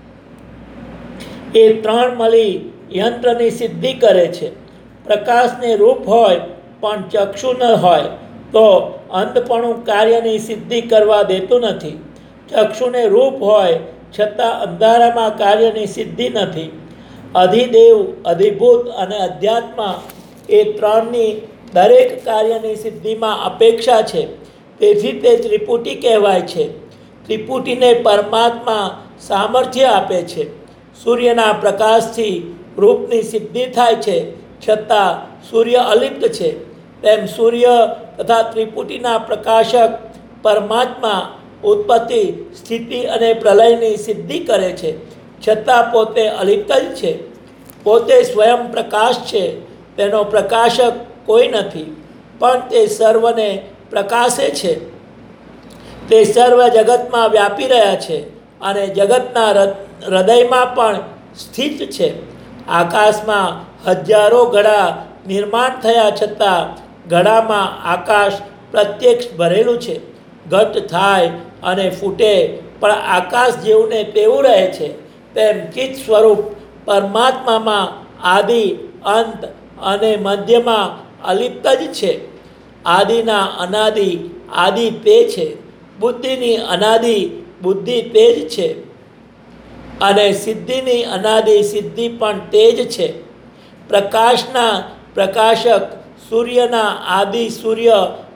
એ ત્રણ મળી યંત્રની સિદ્ધિ કરે છે. પ્રકાશને રૂપ હોય પણ ચક્ષુ ન હોય તો અંધપણું કાર્યની સિદ્ધિ કરવા દેતું નથી. ચક્ષુને રૂપ હોય છતાં અંધારામાં કાર્યની સિદ્ધિ નથી. અધિદેવ, અધિભૂત અને અધ્યાત્મા એ ત્રણની દરેક કાર્યની સિદ્ધિમાં અપેક્ષા છે. તેથી તે ત્રિપુટી કહેવાય છે. ત્રિપુટીને પરમાત્મા સામર્થ્ય આપે છે. સૂર્યના પ્રકાશથી રૂપની સિદ્ધિ થાય છે, છતાં સૂર્ય અલિપ્ત છે. તેમ સૂર્ય તથા ત્રિપુટીના પ્રકાશક પરમાત્મા ઉત્પત્તિ, સ્થિતિ અને પ્રલયની સિદ્ધિ કરે છે, છતાં પોતે અલિપ્ત જ છે. પોતે સ્વયં પ્રકાશ છે. તેનો પ્રકાશક કોઈ નથી, પણ તે સર્વને પ્રકાશે છે. તે સર્વ જગતમાં વ્યાપી રહ્યા છે અને જગતના હૃદયમાં પણ સ્થિત છે. આકાશમાં હજારો ઘડા નિર્માણ થયા છતાં ઘડામાં આકાશ પ્રત્યક્ષ ભરેલું છે. ઘટ થાય અને ફૂટે પણ આકાશ જેવું ને તેવું રહે છે. તેમ ચિત્ત સ્વરૂપ પરમાત્મામાં આદિ, અંત અને મધ્યમાં અલિપ્ત જ છે. આદિના અનાદિ આદિ તે છે. બુદ્ધિની અનાદિ બુદ્ધિ તે જ છે અને સિદ્ધિની અનાદિ સિદ્ધિ પણ તે જ છે. પ્રકાશના પ્રકાશક સૂર્યના આદિ સૂર્ય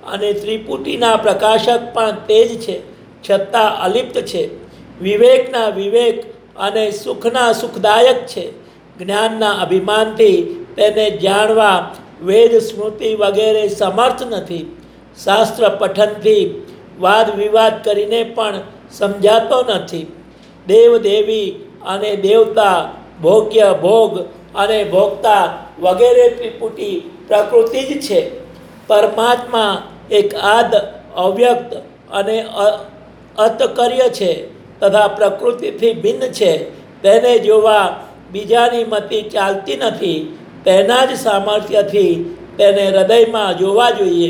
અને ત્રિપુટીના પ્રકાશક પણ તે જ છે, છતાં અલિપ્ત છે. વિવેકના વિવેક અને સુખના સુખદાયક છે. જ્ઞાનના અભિમાનથી તેને જાણવા વેદ સ્મૃતિ વગેરે સમર્થ નથી. શાસ્ત્ર પઠનથી વાદ વિવાદ કરીને પણ સમજાતો નથી. દેવ દેવી અને દેવતા, ભોગ્ય ભોગ અને ભોગતા વગેરે ત્રિપુટી પ્રકૃતિ જ છે. પરમાત્મા એક આદ, અવ્યક્ત અને અતકર્ય છે તથા પ્રકૃતિથી ભિન્ન છે. તેને જોવા બીજાની મતિ ચાલતી નથી. તેના જ સામર્થ્યથી તેને હૃદયમાં જોવા જોઈએ.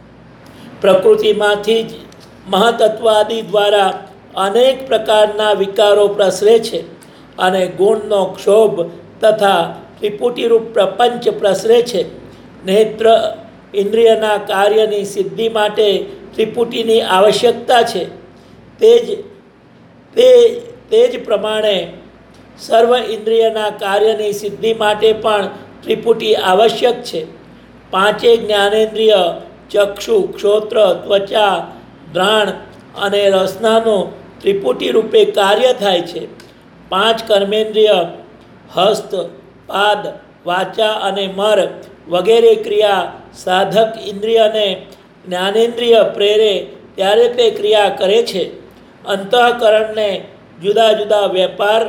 પ્રકૃતિમાંથી જ મહતત્વાદી દ્વારા અનેક પ્રકારના વિકારો પ્રસરે છે અને ગુણનો ક્ષોભ તથા ત્રિપુટીરૂપ પ્રપંચ પ્રસરે છે. નેત્ર ઇન્દ્રિયના કાર્યની સિદ્ધિ માટે ત્રિપુટીની આવશ્યકતા છે. તે જ તે તે જ પ્રમાણે સર્વ ઇન્દ્રિયના કાર્યની સિદ્ધિ માટે પણ ત્રિપુટી આવશ્યક છે. પાંચે જ્ઞાનેન્દ્રિય ચક્ષુ, ક્ષોત્ર, ત્વચા, દ્રાણ અને રસનાનું ત્રિપુટી રૂપે કાર્ય થાય છે. પાંચ કર્મેન્દ્રિય હસ્ત, પાદ, વાચા અને મર વગેરે ક્રિયા સાધક ઇન્દ્રિયને જ્ઞાનેન્દ્રિય પ્રેરે ત્યારે તે ક્રિયા કરે છે. અંતઃકરણને જુદા જુદા વેપાર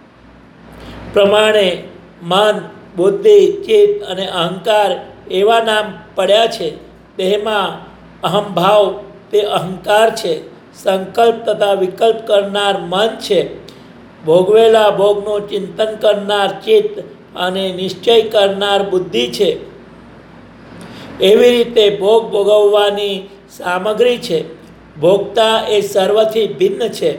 પ્રમાણે મન, બુદ્ધિ, ચિત્ત અને અહંકાર એવા નામ પડ્યા છે. તેમાં અહંભાવ તે અહંકાર છે. સંકલ્પ તથા વિકલ્પ કરનાર મન છે. ભોગવેલા ભોગનું ચિંતન કરનાર ચિત્ત અને નિશ્ચય કરનાર બુદ્ધિ છે. એવી રીતે ભોગ ભોગવવાની સામગ્રી છે. ભોગતા એ સર્વથી ભિન્ન છે.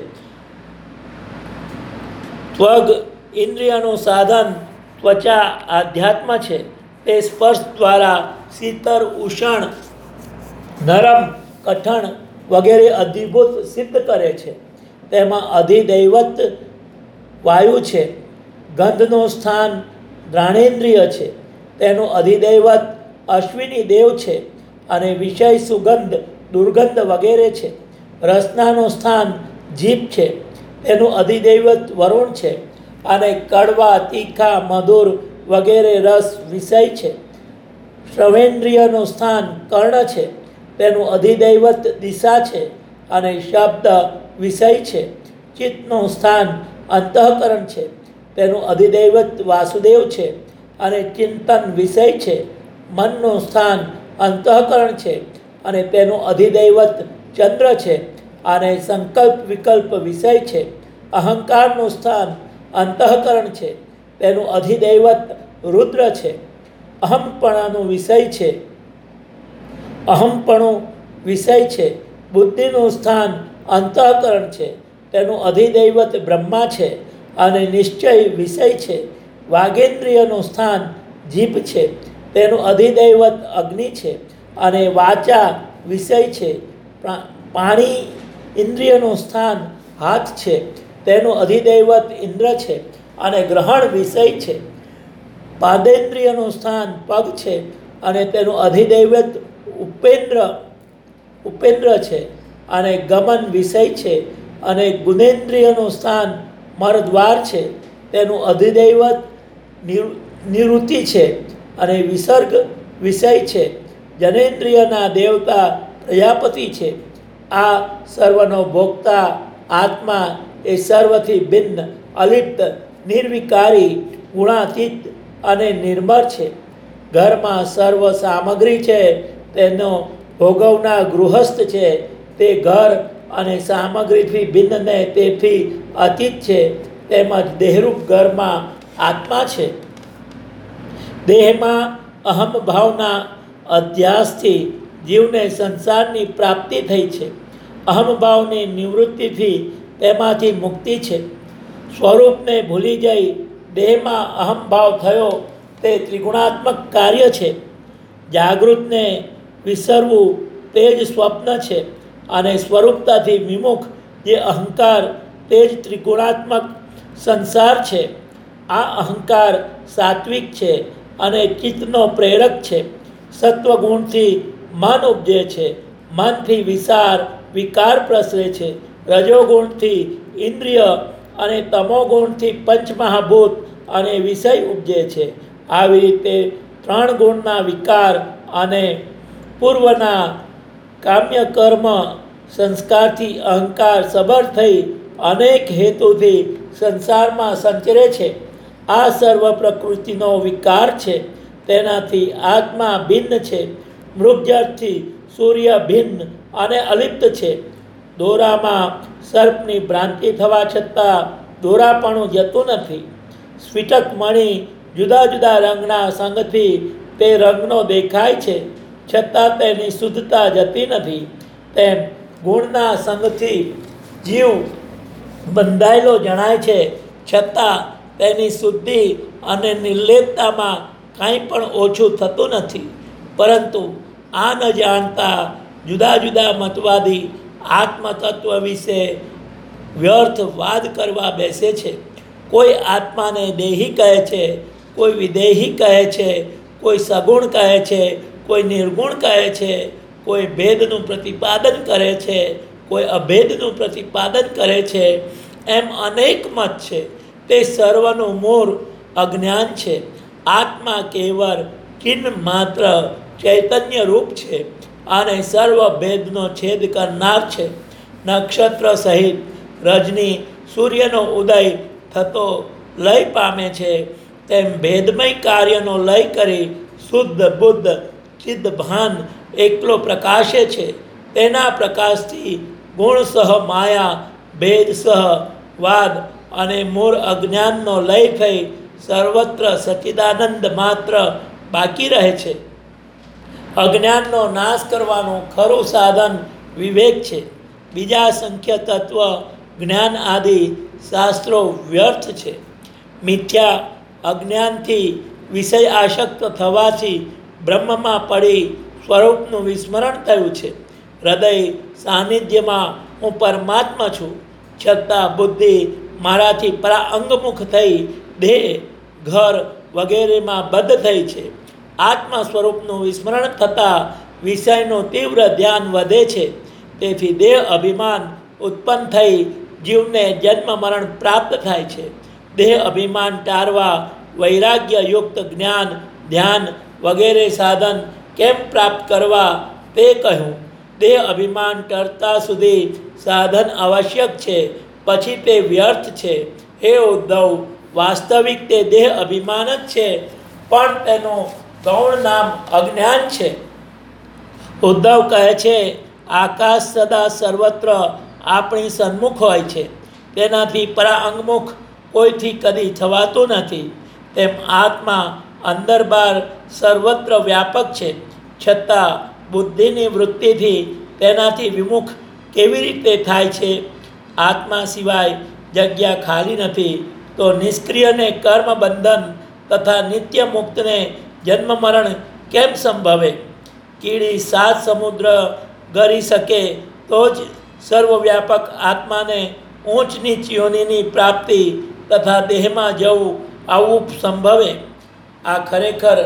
ત્વગ ઇન્દ્રિયનું સાધન ત્વચા આધ્યાત્મ છે. તે સ્પર્શ દ્વારા શીતળ, ઉષણ, નરમ, કઠણ વગેરે અધિભૂત સિદ્ધ કરે છે. તેમાં અધિદૈવત વાયુ છે. ગંધનું સ્થાન ઘ્રાણેન્દ્રિય છે. તેનું અધિદૈવત અશ્વિની દેવ છે અને વિષય સુગંધ, દુર્ગંધ વગેરે છે. રસનાનું સ્થાન જીભ છે. તેનું અધિદૈવત વરુણ છે અને કડવા, તીખા, મધુર વગેરે રસ વિષય છે. શ્રવેન્દ્રિયનું સ્થાન કર્ણ છે. તેનું અધિદૈવત દિશા છે અને શબ્દ વિષય છે. ચિત્તનું સ્થાન અંતઃકરણ છે. તેનું અધિદૈવત વાસુદેવ છે અને ચિંતન વિષય છે. મનનું સ્થાન અંતઃકરણ છે અને તેનું અધિદૈવત ચંદ્ર છે અને સંકલ્પ વિકલ્પ વિષય છે. અહંકારનું સ્થાન અંતઃકરણ છે. તેનું અધિદૈવત રુદ્ર છે. અહમપણાનું વિષય છે અહમપણું વિષય છે. બુદ્ધિનું સ્થાન અંતઃકરણ છે. તેનું અધિદૈવત બ્રહ્મા છે અને નિશ્ચય વિષય છે. વાગેન્દ્રિયનું સ્થાન જીભ છે. તેનું અધિદૈવત અગ્નિ છે અને વાચા વિષય છે. પાણી ઇન્દ્રિયનું સ્થાન હાથ છે. તેનું અધિદૈવત ઇન્દ્ર છે અને ગ્રહણ વિષય છે. પાદેન્દ્રિયનું સ્થાન પગ છે અને તેનું અધિદૈવત ઉપેન્દ્ર ઉપેન્દ્ર છે અને ગમન વિષય છે. અને ગુણેન્દ્રિયનું સ્થાન મરદ્વાર છે. તેનું અધિદૈવત નિવૃત્તિ છે અને વિસર્ગ વિષય છે. જનેન્દ્રિયના દેવતા પ્રજાપતિ છે. આ સર્વનો ભોગતા આત્મા એ સર્વથી ભિન્ન, અલિપ્ત, નિર્વિકારી, ગુણાતીત અને નિર્મળ છે. ઘરમાં સર્વ સામગ્રી છે. તેનો ભોગવનાર ગૃહસ્થ છે. તે ઘર અને સામગ્રીથી ભિન્નને તેથી અતીત છે. તેમજ દેહરૂપ ઘરમાં આત્મા છે. દેહમાં અહમ ભાવના અધ્યાસથી જીવને સંસારની પ્રાપ્તિ થઈ છે. અહમભાવની નિવૃત્તિથી તેમાંથી મુક્તિ છે. સ્વરૂપને ભૂલી જઈ દેહમાં અહમભાવ થયો તે ત્રિગુણાત્મક કાર્ય છે. જાગૃતને વિસરવું તે જ સ્વપ્ન છે અને સ્વરૂપતાથી વિમુખ જે અહંકાર તે જ ત્રિગુણાત્મક સંસાર છે. આ અહંકાર સાત્વિક છે અને ચિત્તનો પ્રેરક છે. સત્વગુણથી મન ઉપજે છે. મનથી વિચાર વિકાર પ્રસરે છે. રજોગુણથી ઇન્દ્રિય અને તમોગુણથી પંચમહાભૂત અને વિષય ઉપજે છે. આવી રીતે ત્રણ ગુણના વિકાર અને પૂર્વના કામ્ય કર્મ સંસ્કારથી અહંકાર સબર થઈ અનેક હેતુથી સંસારમાં સંચરે છે. આ સર્વ પ્રકૃતિનો વિકાર છે. તેનાથી આત્મા ભિન્ન છે. મૃગજળથી સૂર્ય ભિન્ન અને અલિપ્ત છે. દોરામાં સર્પની ભ્રાંતિ થવા છતાં દોરાપણું જતું નથી. સ્ફટિક મણી જુદા જુદા રંગના સંગથી તે રંગનો દેખાય છે, છતાં તેની શુદ્ધતા જતી નથી. તેમ ગુણના સંગથી જીવ બંધાયેલો જણાય છે, છતાં તેની શુદ્ધિ અને નિર્લેપતામાં કાંઈ પણ ઓછું થતું નથી. પરંતુ આ ન જાણતા જુદા જુદા મતવાદી આત્મતત્વ વિશે વ્યર્થ વાદ કરવા બેસે છે. કોઈ આત્માને દેહી કહે છે, કોઈ વિદેહી કહે છે, કોઈ સગુણ કહે છે, કોઈ નિર્ગુણ કહે છે, કોઈ ભેદનું પ્રતિપાદન કરે છે, કોઈ અભેદનું પ્રતિપાદન કરે છે. એમ અનેક મત છે. તે સર્વનું મૂળ અજ્ઞાન છે. આત્મા કેવળ કિન માત્ર ચૈતન્ય રૂપ છે અને સર્વ ભેદનો છેદ કરનાર છે. નક્ષત્ર સહિત રજની સૂર્યનો ઉદય થતો લય પામે છે, તેમ ભેદમય કાર્યનો લય કરી શુદ્ધ બુદ્ધ ચિદ્ધ ભાન એકલો પ્રકાશે છે. તેના પ્રકાશથી ગુણ સહ માયા, ભેદ સહ વાદ અને મૂળ અજ્ઞાનનો લય થઈ સર્વત્ર સચ્ચિદાનંદ માત્ર બાકી રહે છે. અજ્ઞાનનો નાશ કરવાનું ખરું સાધન વિવેક છે. બીજા સંખ્ય તત્વ, જ્ઞાન આદિ શાસ્ત્રો વ્યર્થ છે. મિથ્યા અજ્ઞાનથી વિષય આસક્ત થવાથી બ્રહ્મમાં પડી સ્વરૂપનું વિસ્મરણ થયું છે. હૃદય સાનિધ્યમાં હું પરમાત્મા છું, છતાં બુદ્ધિ મારાથી પરાઅંગમુખ થઈ દેહ, ઘર વગેરેમાં બદ્ધ થઈ છે. આત્મા સ્વરૂપનું વિસ્મરણ થતાં વિષયનું તીવ્ર ધ્યાન વધે છે. તેથી દેહ અભિમાન ઉત્પન્ન થઈ જીવને જન્મ મરણ પ્રાપ્ત થાય છે. દેહ અભિમાન ટાળવા વૈરાગ્યયુક્ત જ્ઞાન, ધ્યાન વગેરે સાધન કેમ પ્રાપ્ત કરવા તે કહ્યું. દેહ અભિમાન ટળતા સુધી સાધન આવશ્યક છે, પછી તે વ્યર્થ છે. હે ઉદ્ધવ, વાસ્તવિક તે દેહ અભિમાન જ છે, પણ તેનું ગૌણ નામ અજ્ઞાન છે. ઉદ્ધવ કહે છે, આકાશ સદા સર્વત્ર આપણી સન્મુખ હોય છે, તેનાથી પરાઅંગમુખ કોઈથી કદી થવાતું નથી. તેમ આત્મા અંદર બહાર સર્વત્ર વ્યાપક છે, છતાં બુદ્ધિની વૃત્તિથી તેનાથી વિમુખ કેવી રીતે થાય છે? આત્મા સિવાય જગ્યા ખાલી નથી, તો નિષ્ક્રિયને કર્મ બંધન તથા નિત્ય મુક્તને જન્મ મરણ કેમ સંભવે? કીડી સાત સમુદ્ર ગરી શકે તો જ સર્વવ્યાપક આત્માને ઊંચ નીચ યોનિની પ્રાપ્તિ તથા દેહમાં જવું આવું સંભવે. આ ખરેખર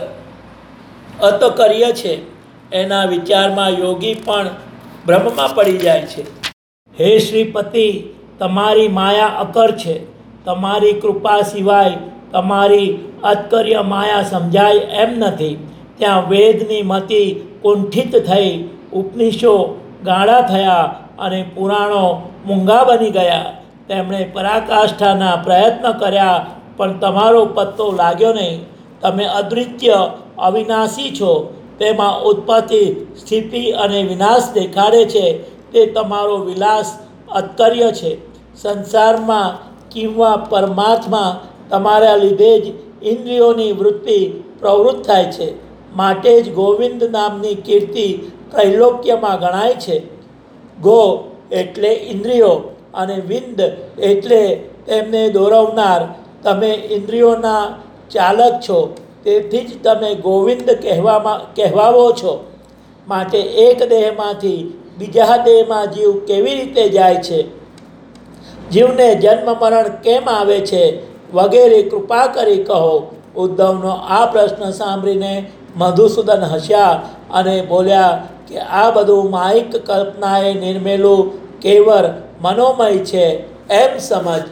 અતકર્ય છે. એના વિચારમાં યોગી પણ ભ્રમમાં પડી જાય છે. હે શ્રીપતિ, તમારી માયા અકર છે. તમારી કૃપા સિવાય તમારી અતકર્ય માયા સમજાય એમ નથી. ત્યાં વેદની મતિ કુંઠિત થઈ, ઉપનિષદો ગાળા થયા અને પુરાણો મૂંગા બની ગયા. તેમણે પરાકાષ્ઠાના પ્રયત્ન કર્યા, પણ તમારો પત્તો લાગ્યો નહીં. તમે અદ્વિતીય અવિનાશી છો. તેમાં ઉત્પત્તિ, સ્થિતિ અને વિનાશ દેખાડે છે. તે તમારો વિલાસ અતકર્ય છે. સંસારમાં કિંવા પરમાર્થમાં તમારા લીધે જ ઇન્દ્રિયોની વૃત્તિ પ્રવૃત્ત થાય છે. માટે જ ગોવિંદ નામની કીર્તિ ત્રૈલોક્યમાં ગણાય છે. ગો એટલે ઇન્દ્રિયો અને વિંદ એટલે તેમને દોરવનાર. તમે ઇન્દ્રિયોના ચાલક છો, તેથી જ તમે ગોવિંદ કહેવામાં કહેવાવો છો. માટે એક દેહમાંથી બીજા દેહમાં જીવ કેવી રીતે જાય છે? જીવને જન્મ મરણ કેમ આવે છે? વગેરે કૃપા કરી કહો. ઉદ્ધવનો આ પ્રશ્ન સાંભળીને મધુસૂદન હસ્યા અને બોલ્યા, કે આ બધું માયિક કલ્પનાએ નિર્મેલું કેવળ મનોમય છે એમ સમજ.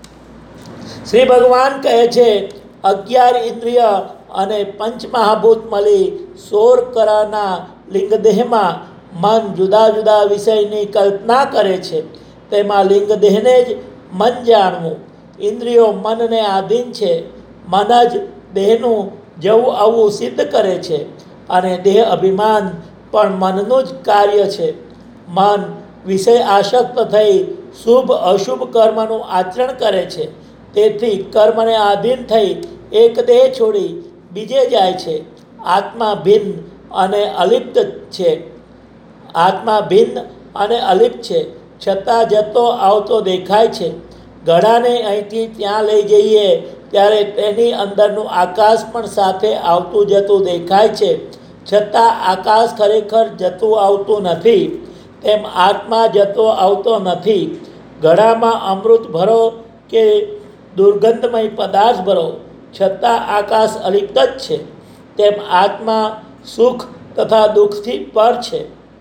શ્રી ભગવાન કહે છે, અગિયાર ઇન્દ્રિય અને પંચમહાભૂત મળી સોળ કરાના લિંગદેહમાં મન જુદા જુદા વિષયની કલ્પના કરે છે. તેમાં લિંગદેહને જ મન જાણવું. ઇન્દ્રિયો મનને આધીન છે. મન જ દેહનું જવું આવવું સિદ્ધ કરે છે અને દેહ અભિમાન પણ મનનું જ કાર્ય છે. મન વિષય આસક્ત થઈ શુભ અશુભ કર્મનું આચરણ કરે છે. તેથી કર્મને આધીન થઈ એક દેહ છોડી બીજે જાય છે. આત્મા ભિન્ન અને અલિપ્ત છે. આત્મા ભિન્ન અને અલિપ્ત છે, છતાં જતો આવતો દેખાય છે. ઘડાને અહીંથી ત્યાં લઈ જઈએ ત્યારે તેની અંદરનું આકાશ પણ સાથે આવતું જતું દેખાય છે, છતાં આકાશ ખરેખર જતું આવતું નથી. તેમ આત્મા જતો આવતો નથી. ઘડામાં અમૃત ભરો કે દુર્ગંધમય પદાર્થ ભરો, છતાં આકાશ અલિપ્ત જ છે. તેમ આત્મા સુખ તથા દુઃખથી પર છે.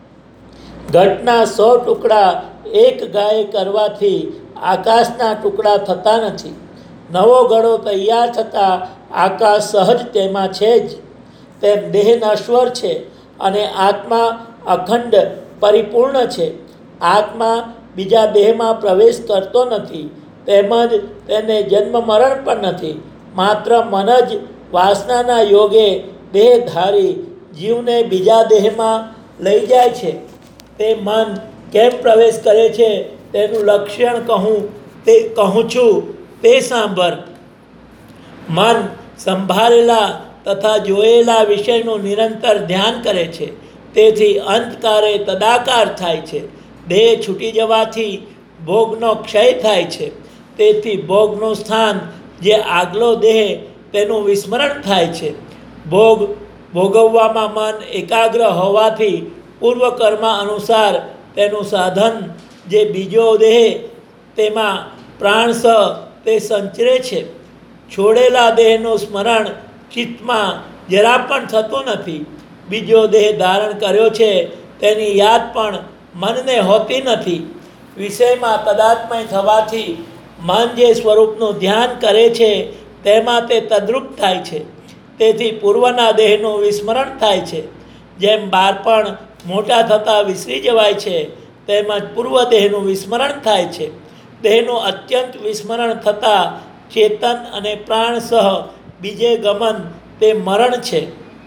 ઘટના સો ટુકડા એક ગાયે કરવાથી આકાશના ટુકડા થતા નથી. નવો ઘડો તૈયાર થતાં આકાશ સહજ તેમાં છે જ. તેમ દેહ નશ્વર છે અને આત્મા અખંડ પરિપૂર્ણ છે. આત્મા બીજા દેહમાં પ્રવેશ કરતો નથી, તેમજ તેને જન્મ મરણ પણ નથી. માત્ર મન જ વાસનાના યોગે દેહધારી જીવને બીજા દેહમાં લઈ જાય છે. તે મન કેમ પ્રવેશ કરે છે તેનું લક્ષણ કહું તે કહું છું તે સાંભળ. મન સંભાળેલા તથા જોયેલા વિષયનું નિરંતર ધ્યાન કરે છે. તેથી અંતકારે તદાકાર થાય છે. દેહ છૂટી જવાથી ભોગનો ક્ષય થાય છે. તેથી ભોગનું સ્થાન જે આગલો દેહ તેનું વિસ્મરણ થાય છે. ભોગ ભોગવવામાં મન એકાગ્ર હોવાથી પૂર્વકર્મ અનુસાર તેનું સાધન જે બીજો દેહ તેમાં પ્રાણસહ તે સંચરે છે. છોડેલા દેહનું સ્મરણ ચિત્તમાં જરા પણ થતું નથી. બીજો દેહ ધારણ કર્યો છે તેની યાદ પણ મનને હોતી નથી. વિષયમાં તદાત્મય થવાથી મન જે સ્વરૂપનું ધ્યાન કરે છે તેમાં તે તદ્રુપ થાય છે. તેથી પૂર્વના દેહનું વિસ્મરણ થાય છે. જેમ બાળપણ મોટા થતાં વિસરી જવાય છે, તેમજ પૂર્વ દેહનું વિસ્મરણ થાય છે. દેહનું અત્યંત વિસ્મરણ થતાં ચેતન અને પ્રાણ સહ બીજે ગમન તે મરણ છે.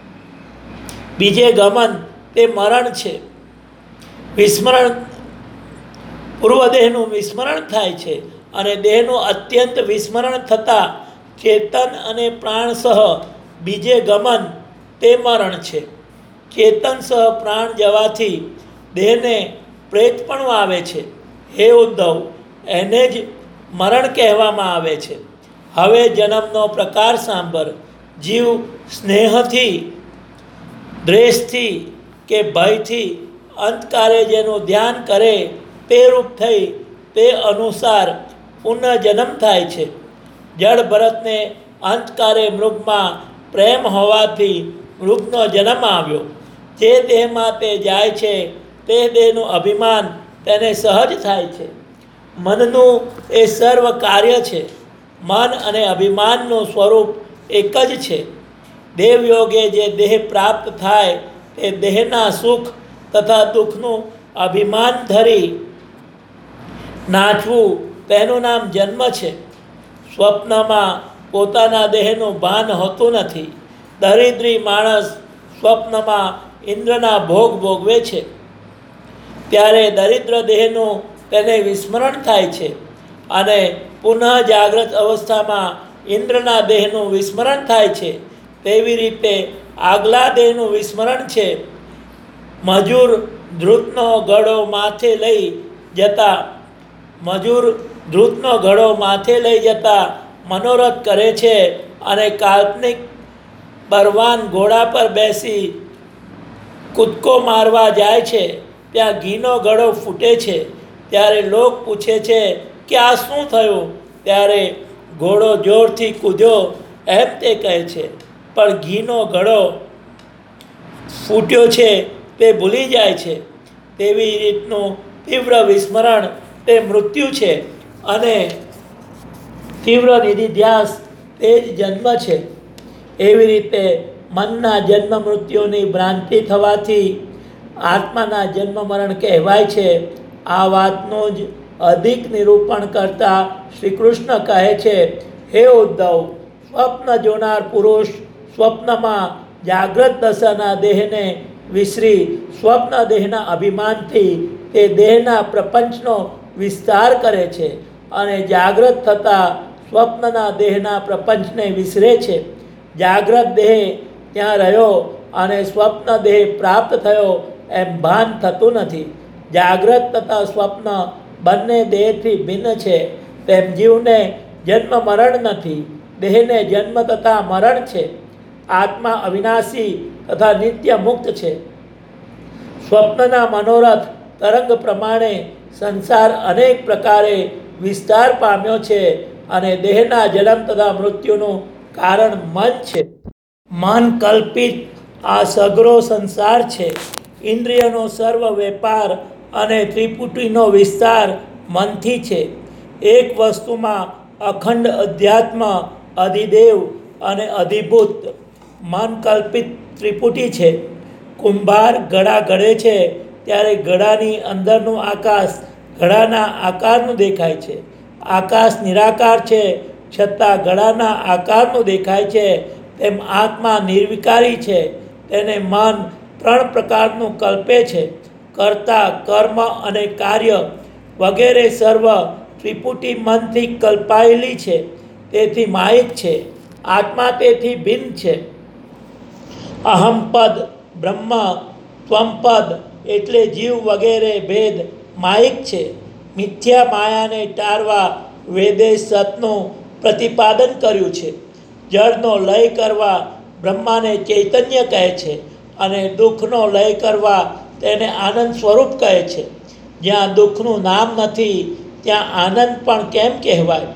બીજે ગમન તે મરણ છે. વિસ્મરણ પૂર્વ દેહનું વિસ્મરણ થાય છે અને દેહનું અત્યંત વિસ્મરણ થતાં ચેતન અને પ્રાણ સહ બીજે ગમન તે મરણ છે. ચેતન સહ પ્રાણ જવાથી દેહને પ્રેતપણું આવે છે. હે ઉદ્ધવ, એને જ મરણ કહેવામાં આવે છે. હવે જન્મનો પ્રકાર સાંભળ. જીવ સ્નેહથી, દ્વેષથી કે ભયથી અંતકારે જેનું ધ્યાન કરે તે રૂપ થઈ તે અનુસાર પુનઃજન્મ થાય છે. જળ ભરતને અંતકારે મૃગમાં પ્રેમ હોવાથી મૃગનો જન્મ આવ્યો. જે દેહમાં તે જાય છે તે દેહનું અભિમાન તેને સહજ થાય છે. મનનું એ સર્વ કાર્ય છે. મન અને અભિમાનનું સ્વરૂપ એક જ છે. દેવયોગે જે દેહ પ્રાપ્ત થાય તે દેહના સુખ તથા દુઃખનું અભિમાન ધરી નાચવું તેનું નામ જન્મ છે. સ્વપ્નમાં પોતાના દેહનું ભાન હોતું નથી. દરિદ્રી માણસ સ્વપ્નમાં ઇન્દ્રના ભોગ ભોગવે છે ત્યારે દરિદ્ર દેહનું તેને વિસ્મરણ થાય છે અને પુનઃ જાગ્રત અવસ્થામાં ઇન્દ્રના દેહનું વિસ્મરણ થાય છે. તેવી રીતે આગલા દેહનું વિસ્મરણ છે. મજૂર ધ્રુતનો ઘડો માથે લઈ જતા મજૂર ધ્રુતનો ઘડો માથે લઈ જતા મનોરથ કરે છે અને કાલ્પનિક બળવાન ઘોડા પર બેસી કૂદકો મારવા જાય છે. ત્યાં ઘીનો ઘડો ફૂટે છે. ત્યારે લોક પૂછે છે કે આ શું થયું? ત્યારે ઘોડો જોરથી કૂદ્યો એમ તે કહે છે. પણ ઘીનો ઘડો ફૂટ્યો છે તે ભૂલી જાય છે. તેવી રીતનું તીવ્ર વિસ્મરણ તે મૃત્યુ છે, અને તીવ્ર નિધિધ્યાસ તે જ જન્મ છે. એવી રીતે મનના જન્મ મૃત્યુની ભ્રાંતિ થવાથી આત્માના જન્મ મરણ કહેવાય છે. આ વાતનું જ અધિક નિરૂપણ કરતા શ્રી કૃષ્ણ કહે છે, હે ઉદ્ધવ, સ્વપ્ન જોનાર પુરુષ સ્વપ્નમાં જાગ્રત દશાના દેહને વિસરી સ્વપ્ન દેહના અભિમાનથી તે દેહના પ્રપંચનો વિસ્તાર કરે છે, અને જાગ્રત થતાં સ્વપ્નના દેહના પ્રપંચને વિસરે છે. જાગ્રત દેહ ત્યાં રહ્યો અને સ્વપ્ન દેહ પ્રાપ્ત થયો એમ ભાન થતું નથી. જાગ્રત તથા સ્વપ્ન બંને દેહથી ભિન્ન છે. તેમ જીવને જન્મ મરણ નથી, દેહને જન્મ તથા મરણ છે. આત્મા અવિનાશી તથા નિત્ય મુક્ત છે. સ્વપ્નના મનોરથ તરંગ પ્રમાણે સંસાર અનેક પ્રકારે વિસ્તાર પામ્યો છે, અને દેહના જન્મ તથા મૃત્યુનું કારણ મન છે. મન કલ્પિત આ સઘળો સંસાર છે. ઇન્દ્રિયનો સર્વ વેપાર અને ત્રિપુટીનો વિસ્તાર મનથી છે. એક વસ્તુમાં અખંડ અધ્યાત્મ, અધિદેવ અને અધિભૂત મન કલ્પિત ત્રિપુટી છે. કુંભાર ઘડા ઘડે છે ત્યારે ઘડાની અંદરનું આકાશ ઘડાના આકારનું દેખાય છે. આકાશ નિરાકાર છે છતાં ઘડાના આકારનું દેખાય છે. તેમ આત્મા નિર્વિકારી છે. તેને મન ત્રણ પ્રકારનું કલ્પે છે: કર્તા, કર્મ અને કાર્ય વગેરે સર્વ ત્રિપુટી મનથી કલ્પાયેલી છે. તેથી માયિક છે. આત્મા તેથી ભિન્ન છે. અહમપદ, બ્રહ્મ, ત્વમપદ એટલે જીવ વગેરે ભેદ માયિક છે. મિથ્યા માયાને ટાળવા વેદે સતનું પ્રતિપાદન કર્યું છે. જળનો લય કરવા બ્રહ્માને ચૈતન્ય કહે છે, અને દુઃખનો લય કરવા તેને આનંદ સ્વરૂપ કહે છે. જ્યાં દુઃખનું નામ નથી ત્યાં આનંદ પણ કેમ કહેવાય?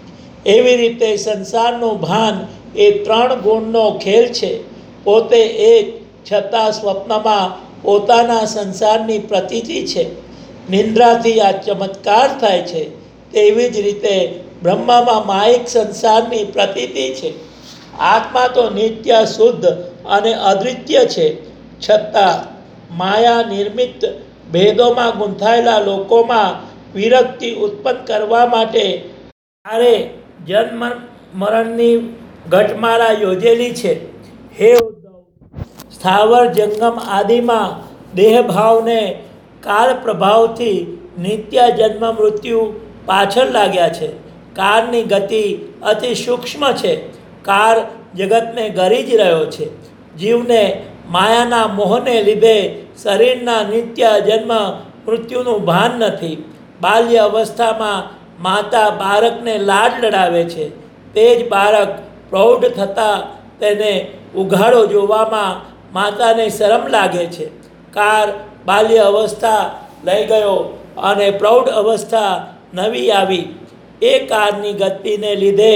એવી રીતે સંસારનું ભાન એ ત્રણ ગુણનો ખેલ છે. પોતે એક છતાં સ્વપ્નમાં પોતાના સંસારની પ્રતીતિ છે. નિંદ્રાથી આ ચમત્કાર થાય છે. તેવી જ રીતે બ્રહ્મામાં માયિક સંસારની પ્રતીતિ છે. આત્મા તો નિત્ય, શુદ્ધ અને અદ્વિતીય છે. છતાં માયા નિર્મિત ભેદોમાં ગૂંથાયેલા લોકોમાં વિરક્તિ ઉત્પન્ન કરવા માટે તારે જન્મ મરણની ઘટમાળા યોજેલી છે. હે ઉદ્ધવ, સ્થાવર જંગમ આદિમાં દેહભાવને કાળ પ્રભાવથી નિત્ય જન્મ મૃત્યુ પાછળ લાગ્યા છે. કાળની ગતિ અતિ સૂક્ષ્મ છે. કાળ જગતને ગરી જ રહ્યો છે. જીવને માયાના મોહને લીધે શરીરના નિત્ય જન્મ મૃત્યુનું ભાન નથી. બાલ્ય અવસ્થામાં માતા બાળકને લાડ લડાવે છે. તે જ બાળક પ્રૌઢ થતાં તેને ઉઘાડો જોવામાં માતાને શરમ લાગે છે. કાળ બાલ્ય અવસ્થા લઈ ગયો અને પ્રૌઢ અવસ્થા નવી આવી. એ કાળની ગતિને લીધે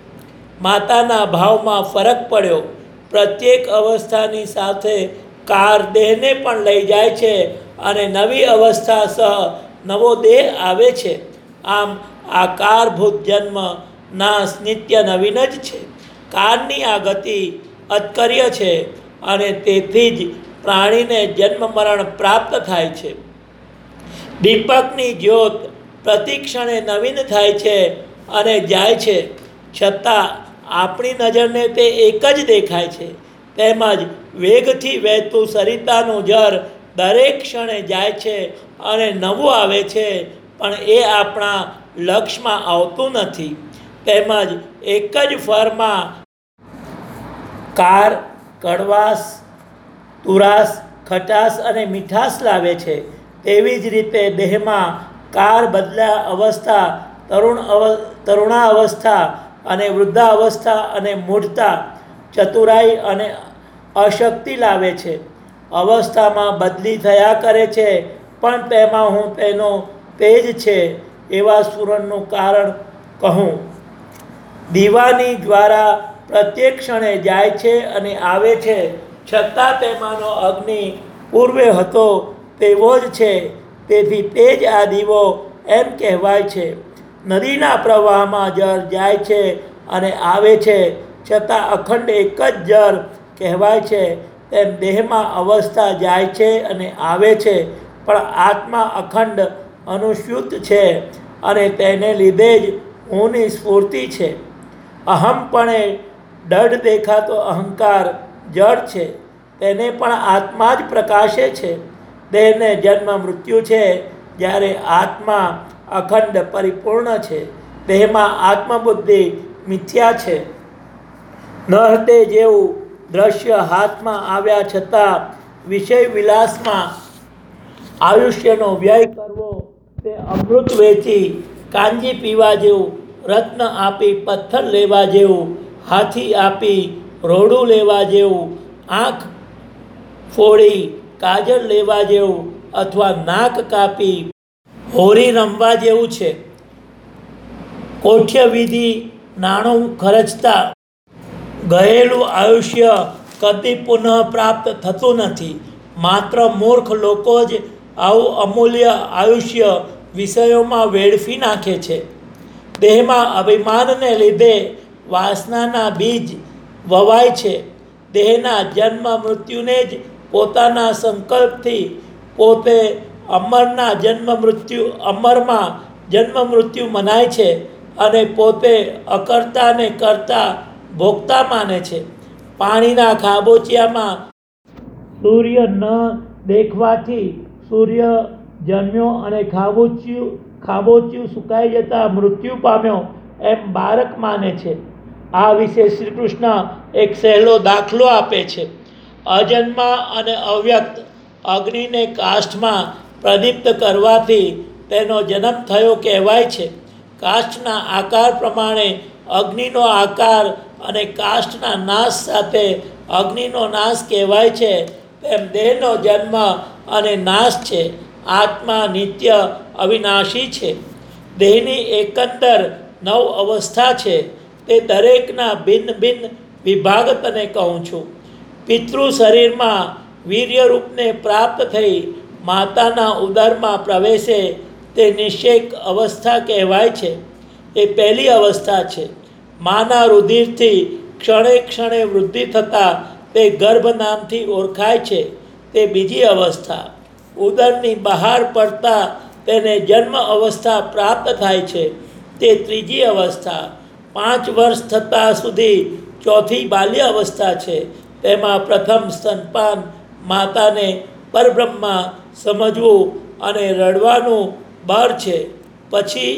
માતાના ભાવમાં ફરક પડ્યો. પ્રત્યેક અવસ્થાની સાથે કાળ દેહને પણ લઈ જાય છે, અને નવી અવસ્થા સહ નવો દેહ આવે છે. આમ આ કાળભૂત જન્મ નાશ નિત્ય નવીન જ છે. કાળની આ ગતિ અતકર્ય છે, અને તેથી જ પ્રાણીને જન્મ મરણ પ્રાપ્ત થાય છે. દીપકની જ્યોત પ્રતિક્ષણે નવીન થાય છે અને જાય છે, છતાં આપણી નજરને તે એક જ દેખાય છે. તેમજ વેગથી વહેતું સરિતાનું જળ દરેક ક્ષણે જાય છે અને નવું આવે છે, પણ એ આપણા લક્ષમાં આવતું નથી. તેમજ એક જ ફળમાં કાર, કડવાશ, તુરાશ, ખટાશ અને મીઠાશ લાવે છે. તેવી જ રીતે દેહમાં કાર બદલા અવસ્થા, તરુણ અવ તરુણાવસ્થા અને વૃદ્ધાવસ્થા અને મૂઢતા, ચતુરાઈ અને અશક્તિ લાવે છે. અવસ્થામાં બદલી થયા કરે છે, પણ તેમાં હું તેનો તેજ છે એવા સ્ફુરણનું કારણ કહું. દીવાની દ્વારા પ્રત્યેક ક્ષણે જાય છે અને આવે છે, છતાં તેમાંનો અગ્નિ પૂર્વે હતો તેવો જ છે, તેથી તે જ આ દીવો એમ કહેવાય છે. નદીના પ્રવાહમાં જળ જાય છે અને આવે છે, છતાં અખંડ એક જ જળ કહેવાય છે. તેમ દેહમાં અવસ્થા જાય છે અને આવે છે, પણ આત્મા અખંડ અનુસ્યુત છે અને તેને લીધે જ હુંની સ્ફૂર્તિ છે. અહમપણે દઢ દેખાતો અહંકાર જળ છે, તેને પણ આત્મા જ પ્રકાશે છે. દેહને જન્મ મૃત્યુ છે, જ્યારે આત્મા અખંડ પરિપૂર્ણ છે. દેહમાં આત્મબુદ્ધિ મિથ્યા છે. નરતે જેવું દ્રશ્ય હાથમાં આવ્યા છતાં વિષય વિલાસમાં આયુષ્યનો વ્યય કરવો તે અમૃત વેચી કાંજી પીવા જેવું, રત્ન આપી પથ્થર લેવા જેવું, હાથી આપી રોડું લેવા જેવું, આંખ ફોડી કાજળ લેવા જેવું અથવા નાક કાપી હોરી રમવા જેવું છે. કોઠ્ય વિધિ નાણું ખર્ચતા ગયેલું આયુષ્ય કદી પુનઃ પ્રાપ્ત થતું નથી. માત્ર મૂર્ખ લોકો જ આવું અમૂલ્ય આયુષ્ય વિષયોમાં વેડફી નાખે છે. દેહમાં અભિમાનને લીધે વાસનાના બીજ વવાય છે. દેહના જન્મ મૃત્યુને જ પોતાના સંકલ્પથી પોતે અમરના જન્મ મૃત્યુ અમરમાં જન્મ મૃત્યુ મનાય છે અને પોતે અકર્તાને કરતા ભોગતા માને છે. પાણીના ખાબોચિયામાં સૂર્ય ન દેખવાથી સૂર્ય જન્મ્યો અને ખાબોચિયું ખાબોચિયું સુકાઈ જતા મૃત્યુ પામ્યો એમ બાળક માને છે. આ વિશે શ્રી કૃષ્ણ એક સહેલો દાખલો આપે છે. અજન્મા અને અવ્યક્ત અગ્નિને કાષ્ઠમાં પ્રદીપ્ત કરવાથી તેનો જન્મ થયો કહેવાય છે. કાષ્ઠના આકાર પ્રમાણે અગ્નિનો આકાર અને કાષ્ઠના નાશ સાથે અગ્નિનો નાશ કહેવાય છે. તેમ દેહનો જન્મ અને નાશ છે. આત્મા નિત્ય અવિનાશી છે. દેહની એકંદર નવ અવસ્થા છે. તે દરેકના ભિન્ન ભિન્ન વિભાગ તને કહું છું. પિતૃ શરીરમાં વીર્યરૂપને પ્રાપ્ત થઈ માતાના ઉદરમાં પ્રવેશે તે નિષેક અવસ્થા કહેવાય છે. એ પહેલી અવસ્થા છે. માના રુધિરથી ક્ષણે ક્ષણે વૃદ્ધિ થતાં તે ગર્ભ નામથી ઓળખાય છે. તે બીજી અવસ્થા. ઉદરની બહાર પડતા તેને જન્મ અવસ્થા પ્રાપ્ત થાય છે. તે ત્રીજી અવસ્થા. પાંચ વર્ષ થતાં સુધી ચોથી બાલ્ય અવસ્થા છે. તેમાં પ્રથમ સ્તનપાન, માતાને પરબ્રહ્મા સમજવું અને રડવાનું બળ છે. પછી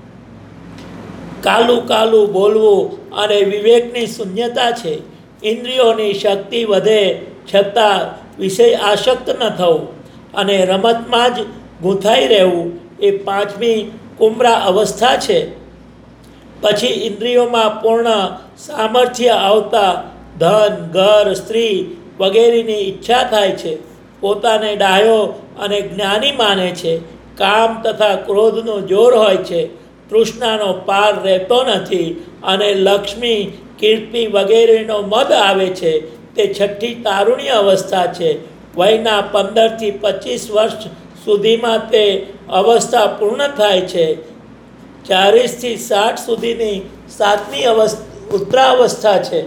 કાલું કાલું બોલવું અને વિવેકની શૂન્યતા છે. ઇન્દ્રિયોની શક્તિ વધે છતાં વિષય આસક્ત ન થવું અને રમતમાં જ ગૂંથાઈ રહેવું એ પાંચમી કુમરા અવસ્થા છે. પછી ઇન્દ્રિયોમાં પૂર્ણ સામર્થ્ય આવતા ધન, ઘર, સ્ત્રી વગેરેની ઈચ્છા થાય છે. પોતાને ડાહ્યો અને જ્ઞાની માને છે. કામ તથા ક્રોધનું જોર હોય છે. તૃષ્ણાનો પાર રહેતો નથી અને લક્ષ્મી, કીર્તિ વગેરેનો મદ આવે છે. તે છઠ્ઠી તારુણ્ય અવસ્થા છે. વયના પંદરથી પચીસ વર્ષ સુધીમાં તે અવસ્થા પૂર્ણ થાય છે. ચાલીસથી સાઠ સુધીની સાતમી અવસ્થા ઉત્તરાવસ્થા છે.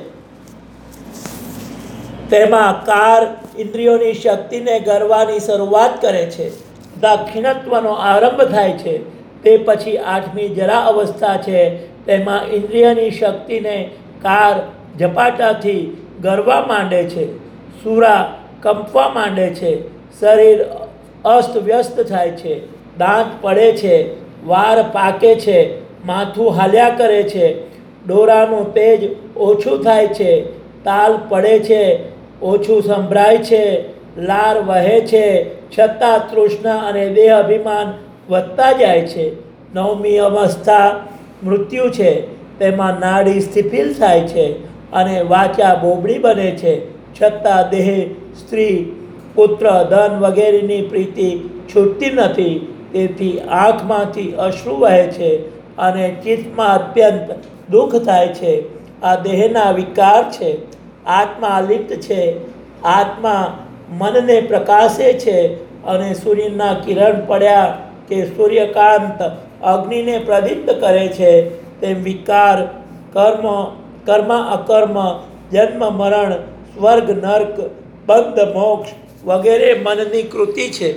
તેમાં કાર ઇન્દ્રિયોની શક્તિને ગરવાની શરૂઆત કરે છે. દાક્ષિણત્વનો આરંભ થાય છે. તે પછી આઠમી જરા અવસ્થા છે. તેમાં ઇન્દ્રિયની શક્તિને કાર ઝપાટાથી ગરવા માંડે છે. સુરા કંપવા માંડે છે. શરીર અસ્ત વ્યસ્ત થાય છે. દાંત પડે છે. વાળ પાકે છે. માથું હાલ્યા કરે છે. ડોરાનું તેજ ઓછું થાય છે. તાલ પડે છે. ઓછું સંભળાય છે. લાર વહે છે. છતાં તૃષ્ણા અને દેહ અભિમાન વધતા જાય છે. નવમી અવસ્થા મૃત્યુ છે. તેમાં નાડી શિથિલ થાય છે અને વાચા બોબડી બને છે. છતાં દેહ, સ્ત્રી, પુત્ર, ધન વગેરેની પ્રીતિ છૂટતી નથી. તેથી આંખમાંથી અશ્રુ વહે છે અને ચિત્તમાં અત્યંત દુઃખ થાય છે. આ દેહના વિકાર છે. આત્મા અલિપ્ત છે. આત્મા મનને પ્રકાશે છે, અને સૂર્યના કિરણ પડ્યા કે સૂર્યકાંત અગ્નિને પ્રદીપ્ત કરે છે, તેમ વિકાર, કર્મ, કર્મ અકર્મ, જન્મ મરણ, સ્વર્ગ નર્ક, બંધ મોક્ષ વગેરે મનની કૃતિ છે.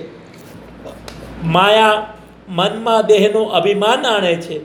માયા મનમાં દેહનું અભિમાન આણે છે.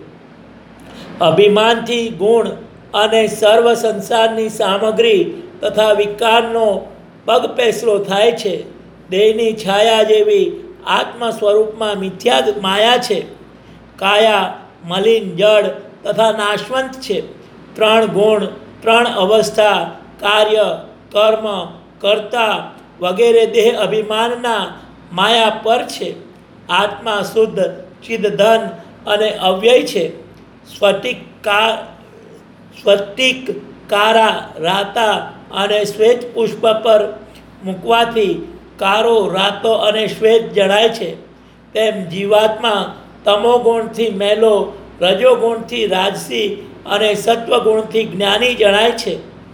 અભિમાનથી ગુણ અને સર્વ સંસારની સામગ્રી તથા વિકારનો પગપેસરો થાય છે. દેહની છાયા જેવી આત્મ સ્વરૂપમાં મિથ્યા માયા છે. કાયા મલિન, જડ તથા નાશવંત છે. ત્રણ ગુણ, ત્રણ અવસ્થા, કાર્ય, કર્મ, કર્તા વગેરે દેહ અભિમાનના માયા પર છે. આત્મા શુદ્ધ, ચિદધન અને અવ્યય છે. સ્ફટિક કા સ્ફટિક કારા, રાતા અને શ્વેત પુષ્પ પર મૂકવાથી કારો, રાતો અને શ્વેત જણાય છે. તેમ જીવાત્મા તમોગુણથી મેલો, રજોગુણથી રાજસી અને સત્વગુણથી જ્ઞાની જણાય છે.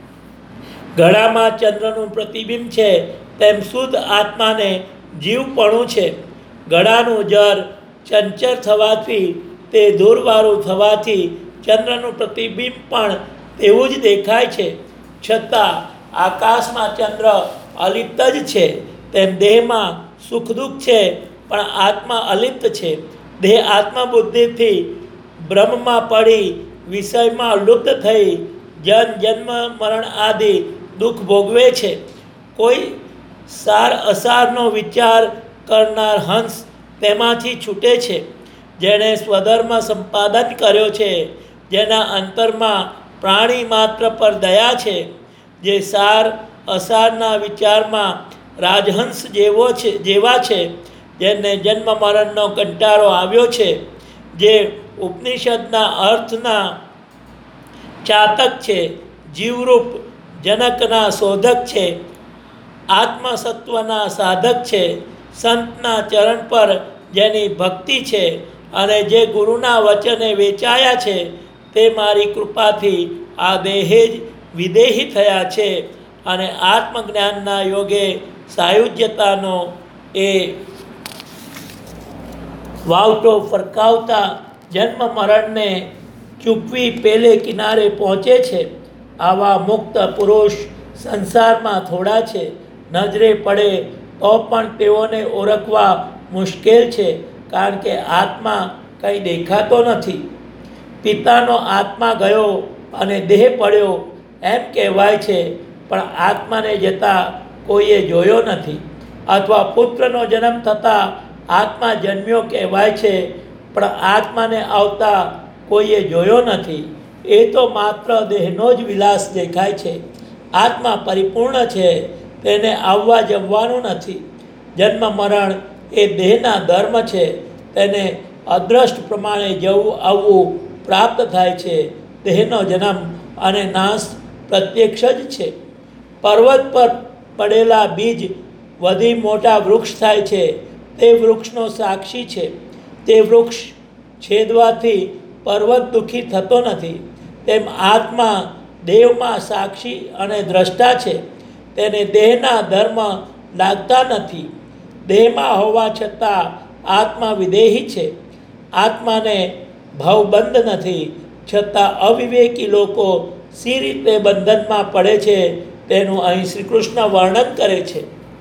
ગળામાં ચંદ્રનું પ્રતિબિંબ છે, તેમ શુદ્ધ આત્માને જીવપણું છે. ગળાનું જર ચંચળ થવાથી, તે દૂરવાળું થવાથી ચંદ્રનું પ્રતિબિંબ પણ તેવું જ દેખાય છે. છતાં આકાશમાં ચંદ્ર અલિપ્ત જ છે, તેમ દેહમાં સુખ દુઃખ છે, પણ આત્મા અલિપ્ત છે. દેહ આત્મબુદ્ધિથી બ્રહ્મમાં પડી વિષયમાં લુપ્ત થઈ જન જન્મ મરણ આદિ દુઃખ ભોગવે છે. કોઈ સાર અસારનો વિચાર કરનાર હંસ તેમાંથી છૂટે છે. જેણે સ્વધર્મ સંપાદન કર્યો છે, જેના અંતરમાં પ્રાણી માત્ર પર દયા છે, જે સાર અસારના વિચારમાં રાજહંસ જેવો છે જેવા છે, જેને જન્મ મરણનો કંટાળો આવ્યો છે, જે ઉપનિષદના અર્થના ચાતક છે, જીવરૂપ જનકના શોધક છે, આત્મસત્વના સાધક છે, સંતના ચરણ પર જેની ભક્તિ છે, અને જે ગુરુના વચને વેચાયા છે, તે મારી કૃપાથી આ દેહે જ વિદેહી થયા છે, અને આત્મજ્ઞાનના યોગે સાયુજ્યતાનો એ વાવટો ફરકાવતા જન્મ મરણને ચૂકવી પેલે કિનારે પહોંચે છે. આવા મુક્ત પુરુષ સંસારમાં થોડા છે. નજરે પડે તો પણ તેઓને ઓળખવા મુશ્કેલ છે, કારણ કે આત્મા કંઈ દેખાતો નથી. પિતાનો આત્મા ગયો અને દેહ પડ્યો એમ કહેવાય છે, પણ આત્માને જતાં કોઈએ જોયો નથી. અથવા પુત્રનો જન્મ થતાં આત્મા જન્મ્યો કહેવાય છે, પણ આત્માને આવતા કોઈએ જોયો નથી. એ તો માત્ર દેહનો જ વિલાસ દેખાય છે. આત્મા પરિપૂર્ણ છે, તેને આવવા જમવાનું નથી. જન્મ મરણ એ દેહના ધર્મ છે, તેને અદ્રષ્ટ પ્રમાણે જવું આવવું પ્રાપ્ત થાય છે. દેહનો જન્મ અને નાશ પ્રત્યક્ષ જ છે. પર્વત પર પડેલા બીજ વધી મોટા વૃક્ષ થાય છે, તે વૃક્ષનો સાક્ષી છે. તે વૃક્ષ છેદવાથી પર્વત દુઃખી થતો નથી, તેમ આત્મા દેવમાં સાક્ષી અને દ્રષ્ટા છે. તેને દેહના ધર્મ લાગતા નથી. દેહમાં હોવા છતાં આત્મા વિદેહી છે. આત્માને ભવબંધ નથી, છતાં અવિવેકી લોકો સી રીતે બંધનમાં પડે છે, તેનું અહીં શ્રી કૃષ્ણ વર્ણન કરે છે.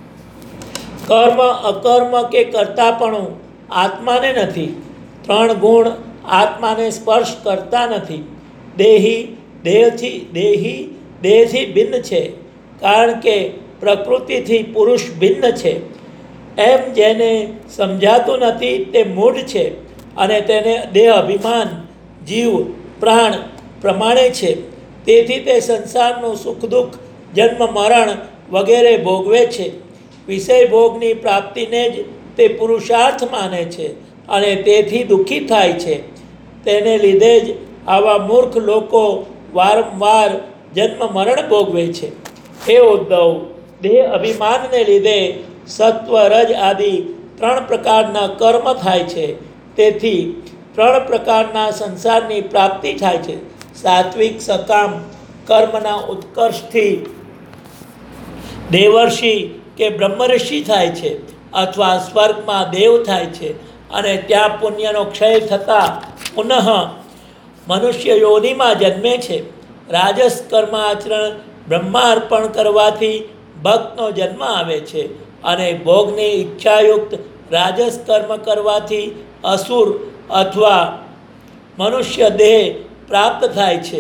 કર્મ અકર્મ કે કર્તાપણું આત્માને નથી. ત્રણ ગુણ આત્માને સ્પર્શ કરતા નથી. દેહી દેહથી દેહી દેહથી ભિન્ન છે, કારણ કે પ્રકૃતિથી પુરુષ ભિન્ન છે. એમ જેને સમજાતું નથી તે મૂઢ છે, અને તેને દેહ અભિમાન જીવ પ્રાણ પ્રમાણે છે. તેથી તે સંસારનું સુખ દુઃખ જન્મ મરણ વગેરે ભોગવે છે. વિષય ભોગની પ્રાપ્તિને જ તે પુરુષાર્થ માને છે, અને તેથી દુઃખી થાય છે. તેને લીધે જ આવા મૂર્ખ લોકો વારંવાર જન્મ મરણ ભોગવે છે. હે ઉદ્ધવ, દેહ અભિમાનને લીધે સત્વ રજ આદિ ત્રણ પ્રકારના કર્મ થાય છે. તેથી ત્રણ પ્રકારના સંસારની પ્રાપ્તિ થાય છે. સાત્વિક સકામ કર્મના ઉત્કર્ષથી દેવર્ષિ કે બ્રહ્મર્ષિ થાય છે અથવા સ્વર્ગમાં દેવ થાય છે અને ત્યાં પુણ્યનો ક્ષય થતાં પુનઃ મનુષ્ય યોનિમાં જન્મે છે. રાજસ કર્માચરણ બ્રહ્માર્પણ કરવાથી ભક્તનો જન્મ આવે છે અને ભોગની ઈચ્છાયુક્ત રાજસ કર્મ કરવાથી અસુર અથવા મનુષ્ય દેહ પ્રાપ્ત થાય છે.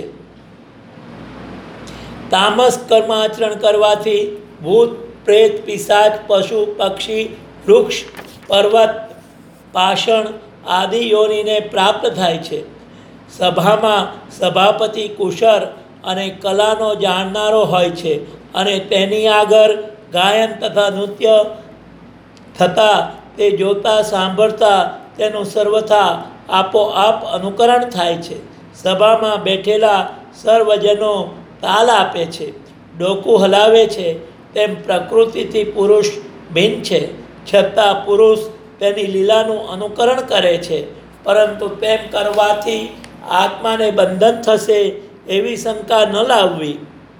તામસ કર્માચરણ કરવાથી ભૂત પ્રેત પિશાચ પશુ પક્ષી વૃક્ષ પર્વત પાષણ આદિ યોનિને પ્રાપ્ત થાય છે. સભામાં સભાપતિ કુશર અને કલાનો જાણનારો હોય છે અને તેની આગળ ગાયન તથા નૃત્ય થતાં તે જોતા સાંભળતા તેનું સર્વથા આપોઆપ અનુકરણ થાય છે. સભામાં બેઠેલા સર્વજનો તાલ આપે છે, ડોકું હલાવે છે. તેમ પ્રકૃતિથી પુરુષ ભિન્ન છે, છતાં પુરુષ તેની લીલાનું અનુકરણ કરે છે. પરંતુ તેમ કરવાથી આત્માને બંધન થશે એવી શંકા ન લાવવી.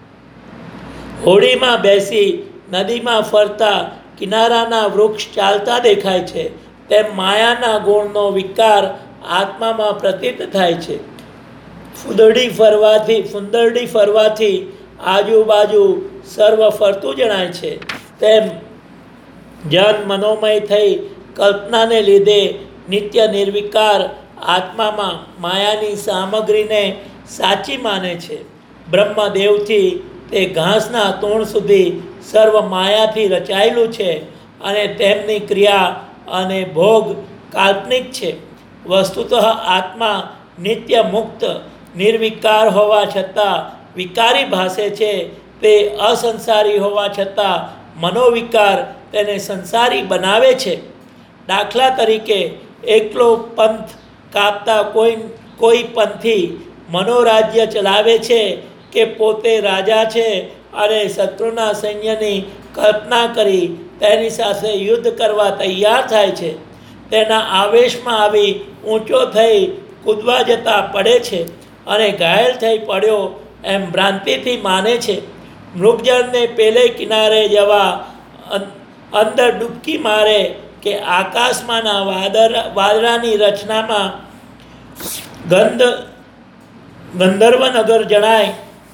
હોડીમાં બેસી નદીમાં ફરતા કિનારાના વૃક્ષ ચાલતા દેખાય છે, તેમ માયાના ગુણનો વિકાર આત્મામાં પ્રતીત થાય છે. ફૂદડી ફરવાથી ફુંદરડી ફરવાથી આજુબાજુ સર્વ ફરતું જણાય છે, તેમ જન મનોમય થઈ કલ્પનાને લીધે નિત્ય નિર્વિકાર આત્મામાં માયાની સામગ્રીને સાચી માને છે. બ્રહ્મદેવથી તે ઘાસના તોણ સુધી સર્વ માયાથી રચાયેલું છે અને તેમની ક્રિયા અને ભોગ કાલ્પનિક છે. વસ્તુતઃ આત્મા નિત્ય મુક્ત નિર્વિકાર હોવા છતાં વિકારી ભાસે છે. તે અસંસારી હોવા છતાં મનોવિકાર તેને સંસારી બનાવે છે. દાખલા તરીકે એકલો પંથ કાપતા કોઈ કોઈ પંથી મનોરાજ્ય ચલાવે છે કે પોતે રાજા છે અને શત્રુના સૈન્યની કલ્પના કરી તેની સાથે યુદ્ધ કરવા તૈયાર થાય છે. તેના આવેશમાં આવી ઊંચો થઈ કૂદવા જતાં પડે છે અને ઘાયલ થઈ પડ્યો એમ ભ્રાંતિથી માને છે. મૃગજળને પેલે કિનારે જવા અંદર ડૂબકી મારે કે આકાશમાંના વાદળ વાદળાની રચનામાં ગંધ ગંધર્વનગર જણાય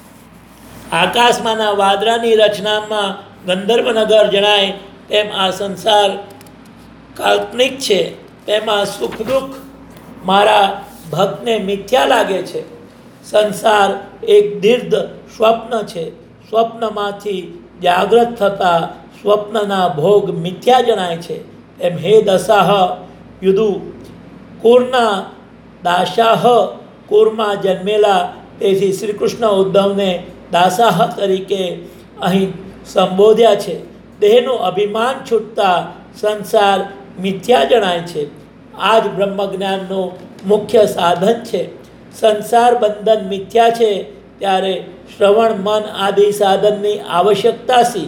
આકાશમાંના વાદળાની રચનામાં ગંધર્વનગર જણાય તેમ આ સંસાર કાલ્પનિક છે. તેમાં સુખ દુઃખ મારા ભક્તને મિથ્યા લાગે છે. સંસાર એક દીર્ઘ સ્વપ્ન છે. સ્વપ્નમાંથી જાગૃત થતાં સ્વપ્નના ભોગ મિથ્યા જણાય છે. એમ હે દશાહ યુદુ કુરના દાશાહ કુરમાં જન્મેલા તેથી શ્રી કૃષ્ણ ઉદ્ધવને દાસાહ તરીકે અહીં સંબોધ્યા છે. દેહનું અભિમાન છૂટતા સંસાર મિથ્યા જણાય છે. આ જ બ્રહ્મજ્ઞાનનું મુખ્ય સાધન છે. સંસાર બંધન મિથ્યા છે ત્યારે શ્રવણ મન આદિ સાધનની આવશ્યકતા શી?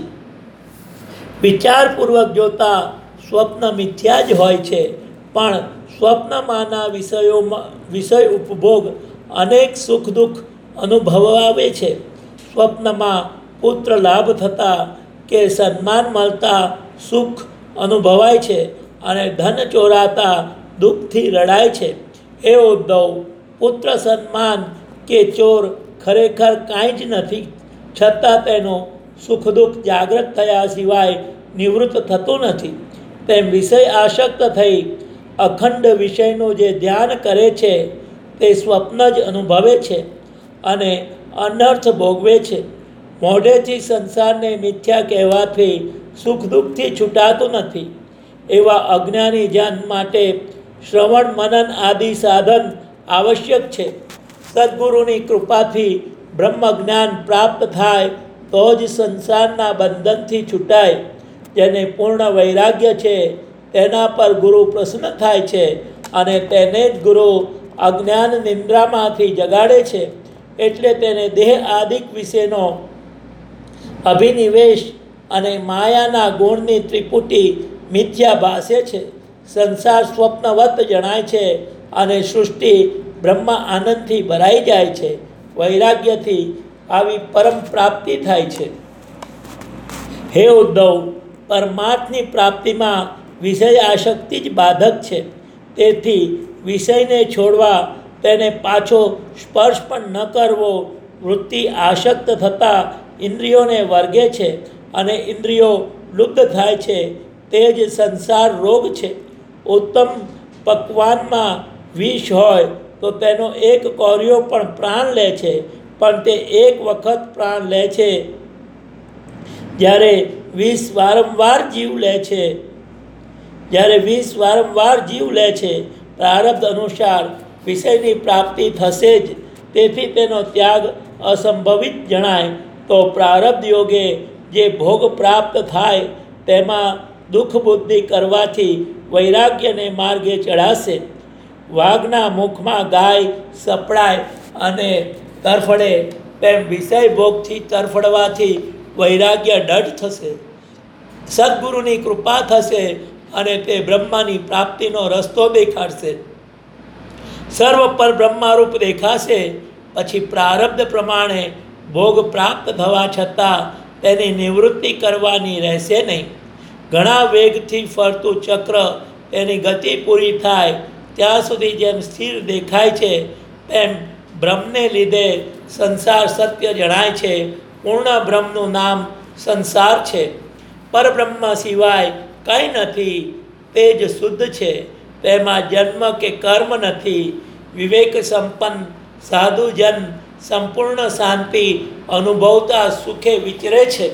વિચારપૂર્વક જોતા સ્વપ્ન મિથ્યા જ હોય છે, પણ સ્વપ્નમાંના વિષયોમાં વિષય ઉપભોગ અનેક સુખ દુઃખ અનુભવાવે છે. સ્વપ્નમાં પુત્ર લાભ થતાં કે સન્માન મળતા સુખ અનુભવાય છે અને ધન ચોરાતા દુઃખથી રડાય છે. હે ઉદ્ધવ, પુત્ર સન્માન કે ચોર ખરેખર કાંઈ જ નથી, છતાં તેનો સુખ દુઃખ જાગૃત થયા સિવાય નિવૃત્ત થતું નથી. તેમ વિષય આસક્ત થઈ અખંડ વિષયનું જે ધ્યાન કરે છે તે સ્વપ્ન જ અનુભવે છે અને અનર્થ ભોગવે છે. મોઢેથી સંસારને મિથ્યા કહેવાથી સુખ દુઃખથી છૂટાતું નથી. એવા અજ્ઞાની જન માટે શ્રવણ મનન આદિ સાધન આવશ્યક છે. સદ્ગુરુની કૃપાથી બ્રહ્મ જ્ઞાન પ્રાપ્ત થાય તો જ સંસારના બંધનથી છૂટાય. જેને પૂર્ણ વૈરાગ્ય છે તેના પર ગુરુ પ્રસન્ન થાય છે અને તેને જ ગુરુ અજ્ઞાન નિંદ્રામાંથી જગાડે છે. એટલે તેને દેહ આદિક વિશેનો અભિનિવેશ અને માયાના ગુણની ત્રિપુટી મિથ્યા ભાસે છે. સંસાર સ્વપ્નવત જણાય છે અને સૃષ્ટિ બ્રહ્મ આનંદથી ભરાઈ જાય છે. વૈરાગ્યથી આવી પરમ પ્રાપ્તિ થાય છે. હે ઉદ્ધવ, પરમાર્થની પ્રાપ્તિમાં વિષય આસક્તિ જ બાધક છે. તેથી વિષયને છોડવા, તેને પાછો સ્પર્શ પણ ન કરવો, વૃત્તિ આસક્ત થતાં ઇન્દ્રિયોને વર્ગે છે અને ઇન્દ્રિયો લુપ્ત થાય છે, તે જ સંસાર રોગ છે. ઉત્તમ પકવાનમાં વિષ હોય તો તેનો એક કોરિયો પણ પ્રાણ લે છે, પણ તે એક વખત પ્રાણ લે છે. જ્યારે વિષ વારંવાર જીવ લે છે જ્યારે વિષ વારંવાર જીવ લે છે પ્રારબ્ધ અનુસાર વિષયની પ્રાપ્તિ થશે જ. તેથી તેનો ત્યાગ અસંભવિત જણાય. તો પ્રારબ્ધ યોગે જે ભોગ પ્રાપ્ત થાય તેમાં દુઃખ બુદ્ધિ કરવાથી વૈરાગ્યને માર્ગે ચડાશે. વાઘના મુખમાં ગાય સપડાય અને તરફડે તેમ વિષય ભોગથી તરફડવાથી વૈરાગ્ય દઢ થશે. સદગુરુની કૃપા થશે અને તે બ્રહ્માની પ્રાપ્તિનો રસ્તો દેખાડશે. સર્વ પર બ્રહ્મારૂપ દેખાશે. પછી પ્રારબ્ધ પ્રમાણે ભોગ પ્રાપ્ત થવા છતાં તેની નિવૃત્તિ કરવાની રહેશે નહીં. ઘણા વેગથી ફરતું ચક્ર તેની ગતિ પૂરી થાય ત્યાં સુધી જેમ સ્થિર દેખાય છે, તેમ બ્રહ્મને લીધે સંસાર સત્ય જણાય છે. પૂર્ણ બ્રહ્મનું નામ સંસાર છે. પરબ્રહ્મ સિવાય કંઈ નથી, તે જ શુદ્ધ છે. તેમાં જન્મ કે કર્મ નથી. વિવેક સંપન્ન સાધુજન સંપૂર્ણ શાંતિ અનુભવતા સુખે વિચરે છે.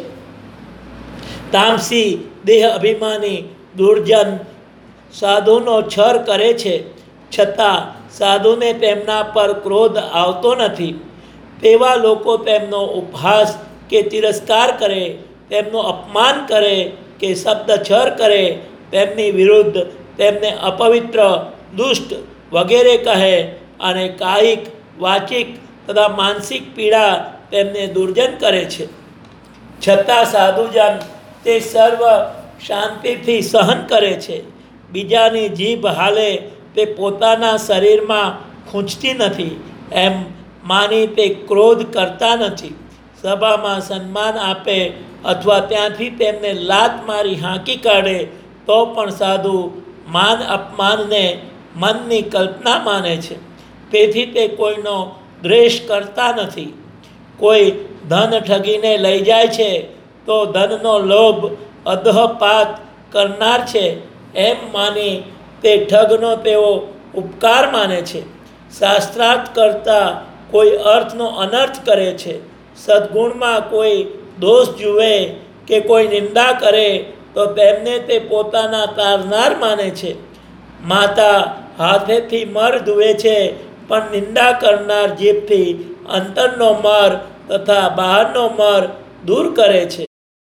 તામસી દેહ અભિમાની દુર્જન સાધુનો છર કરે છે, છતાં સાધુને તેમના પર ક્રોધ આવતો નથી. તેવા લોકો તેમનો ઉપહાસ કે તિરસ્કાર કરે, તેમનું અપમાન કરે કે શબ્દછર કરે, તેમની વિરુદ્ધ તેમને અપવિત્ર, દુષ્ટ વગેરે કહે અને કાયિક, વાચિક તથા માનસિક પીડા તેમને દુર્જન કરે છે, છતાં સાધુજન તે સર્વ શાંતિથી સહન કરે છે. બીજાની જીભ હાલે તે પોતાના શરીરમાં ખૂંચતી નથી એમ માની તે ક્રોધ કરતા નથી. સભામાં સન્માન આપે અથવા ત્યાંથી તેમને લાત મારી હાંકી કાઢે તો પણ સાધુ માન અપમાનને મનની કલ્પના માને છે. તેથી તે કોઈનો દ્વેષ કરતા નથી. કોઈ ધન ઠગીને લઈ જાય છે તો ધનનો લોભ અધઃપાત કરનાર છે એમ માની તે ઠગનો તેઓ ઉપકાર માને છે. શાસ્ત્રાર્થ કરતાં કોઈ અર્થનો અનર્થ કરે છે. સદ્ગુણમાં કોઈ દોષ જુએ કે કોઈ નિંદા કરે તો તેમને તે પોતાના તારનાર માને છે. માતા હાથેથી મર ધુએ છે, પણ નિંદા કરનાર જીભથી અંતરનો મર તથા બહારનો મર દૂર કરે છે.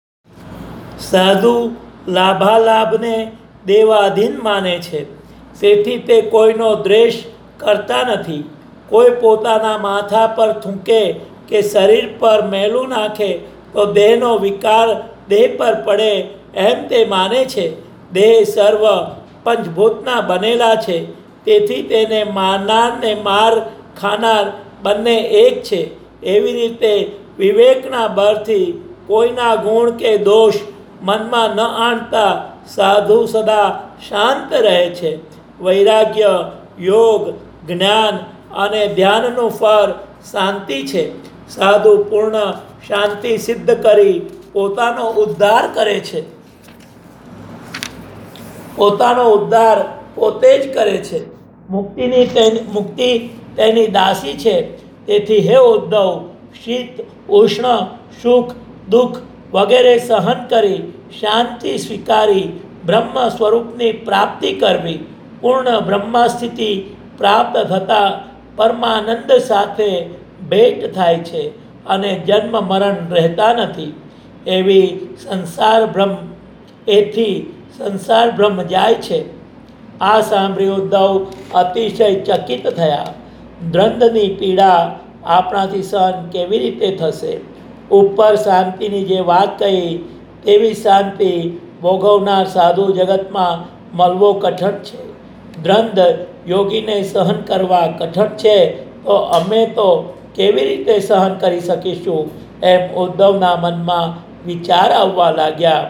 સાધુ લાભાલાભને દેવાધીન માને છે, તેથી તે કોઈનો દ્વેષ કરતા નથી. કોઈ પોતાના માથા પર થૂંકે કે શરીર પર મેલું નાખે તો દેહનો વિકાર દેહ પર પડે એમ તે માને છે. દેહ સર્વ પંચભૂતના બનેલા છે, તેથી તેને મારનાર ને માર ખાનાર બંને એક છે. એવી રીતે વિવેકના બળથી કોઈના ગુણ કે દોષ મનમાં ન આણતા સાધુ સદા શાંત રહે છે. વૈરાગ્ય, યોગ, જ્ઞાન અને ધ્યાનનું ફળ શાંતિ છે. સાધુ પૂર્ણ શાંતિ સિદ્ધ કરી પોતાનો ઉદ્ધાર કરે છે. પોતાનો ઉદ્ધાર પોતે જ કરે છે. મુક્તિની તેની મુક્તિ તેની દાસી છે. તેથી હે ઉદ્ધવ, શીત, ઉષ્ણ, સુખ, દુઃખ વગેરે સહન કરી શાંતિ સ્વીકારી બ્રહ્મ સ્વરૂપની પ્રાપ્તિ કરવી. પૂર્ણ બ્રહ્મસ્થિતિ પ્રાપ્ત થતાં પરમાનંદ સાથે ભેટ થાય છે અને જન્મ મરણ રહેતા નથી. એવી સંસાર બ્રહ્મ એથી સંસાર બ્રહ્મ જાય છે. આ સાંભળી ઉદ્ધવ અતિશય ચકિત થયા. દ્વંદ્વની પીડા આપણાથી સહન કેવી રીતે થશે? ઉપર શાંતિની જે વાત કહી તેવી શાંતિ ભોગવનાર સાધુ જગતમાં મળવો કઠણ છે. દ્વંદ્વ યોગીને સહન કરવા કઠણ છે, તો અમે તો કેવી રીતે સહન કરી શકીશું? એમ ઉદ્ધવના મનમાં વિચાર આવવા લાગ્યા.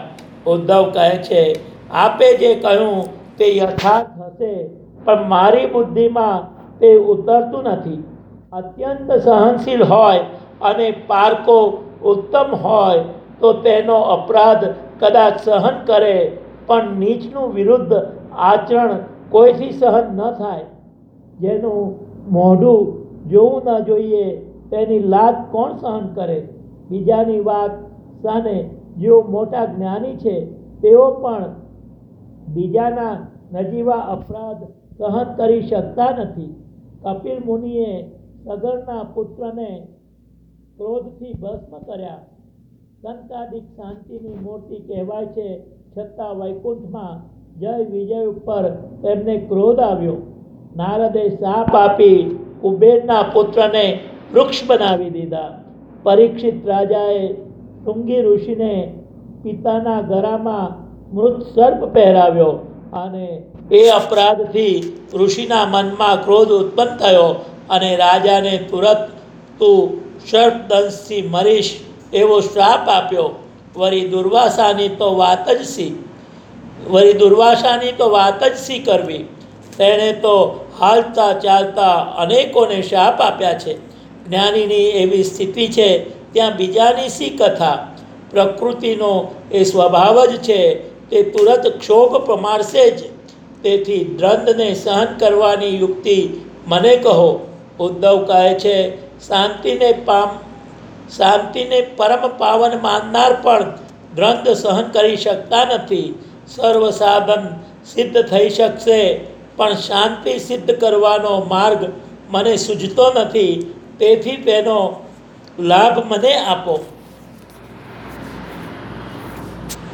ઉદ્ધવ કહે છે, આપે જે કહ્યું તે યથાર્થ હશે, પણ મારી બુદ્ધિમાં તે ઉતરતું નથી. અત્યંત સહનશીલ હોય અને પારકો ઉત્તમ હોય તો તેનો અપરાધ કદાચ સહન કરે, પણ નીચનું વિરુદ્ધ આચરણ કોઈથી સહન ન થાય. જેનું મોઢું જોવું ન જોઈએ તેની લાત કોણ સહન કરે? બીજાની વાત સાને જેઓ મોટા જ્ઞાની છે તેઓ પણ બીજાના નજીવા અપરાધ સહન કરી શકતા નથી. કપિલ મુનિએ સગરના પુત્રને ક્રોધથી ભસ્મ કર્યા. સંતાદિક શાંતિની મૂર્તિ કહેવાય છે, છતાં વૈકુંઠમાં જય વિજય ઉપર તેમને ક્રોધ આવ્યો. નારદે શાપ આપી કુબેરના પુત્રને વૃક્ષ બનાવી દીધા. પરીક્ષિત રાજાએ શૃંગી ઋષિને પિતાના ગળામાં મૃત સર્પ પહેરાવ્યો અને એ અપરાધથી ઋષિના મનમાં ક્રોધ ઉત્પન્ન થયો અને રાજાને તુરંત તું સર્પદંશથી મરીશ એવો શ્રાપ આપ્યો. વળી દુર્વાસાની તો વાત જ સી વળી દુર્વાસાની તો વાત જ સી કરવી. તેણે તો હાલતા ચાલતા અનેકોને શાપ આપ્યા છે. જ્ઞાનીની એવી સ્થિતિ છે ત્યાં બીજાની સી કથા. પ્રકૃતિનો એ સ્વભાવ જ છે, તે તુરંત ક્ષોભ પ્રમાણશે જ. તેથી દ્વંદ્વને સહન કરવાની યુક્તિ મને કહો. ઉદ્ધવ કહે છે, શાંતિને પામ શાંતિને પરમ પાવન માનનાર પણ દ્વંદ્વ સહન કરી શકતા નથી. સર્વ સાધન સિદ્ધ થઈ શકશે, પણ શાંતિ સિદ્ધ કરવાનો માર્ગ મને સૂઝતો નથી. તેથી તેનો લાભ મને આપો.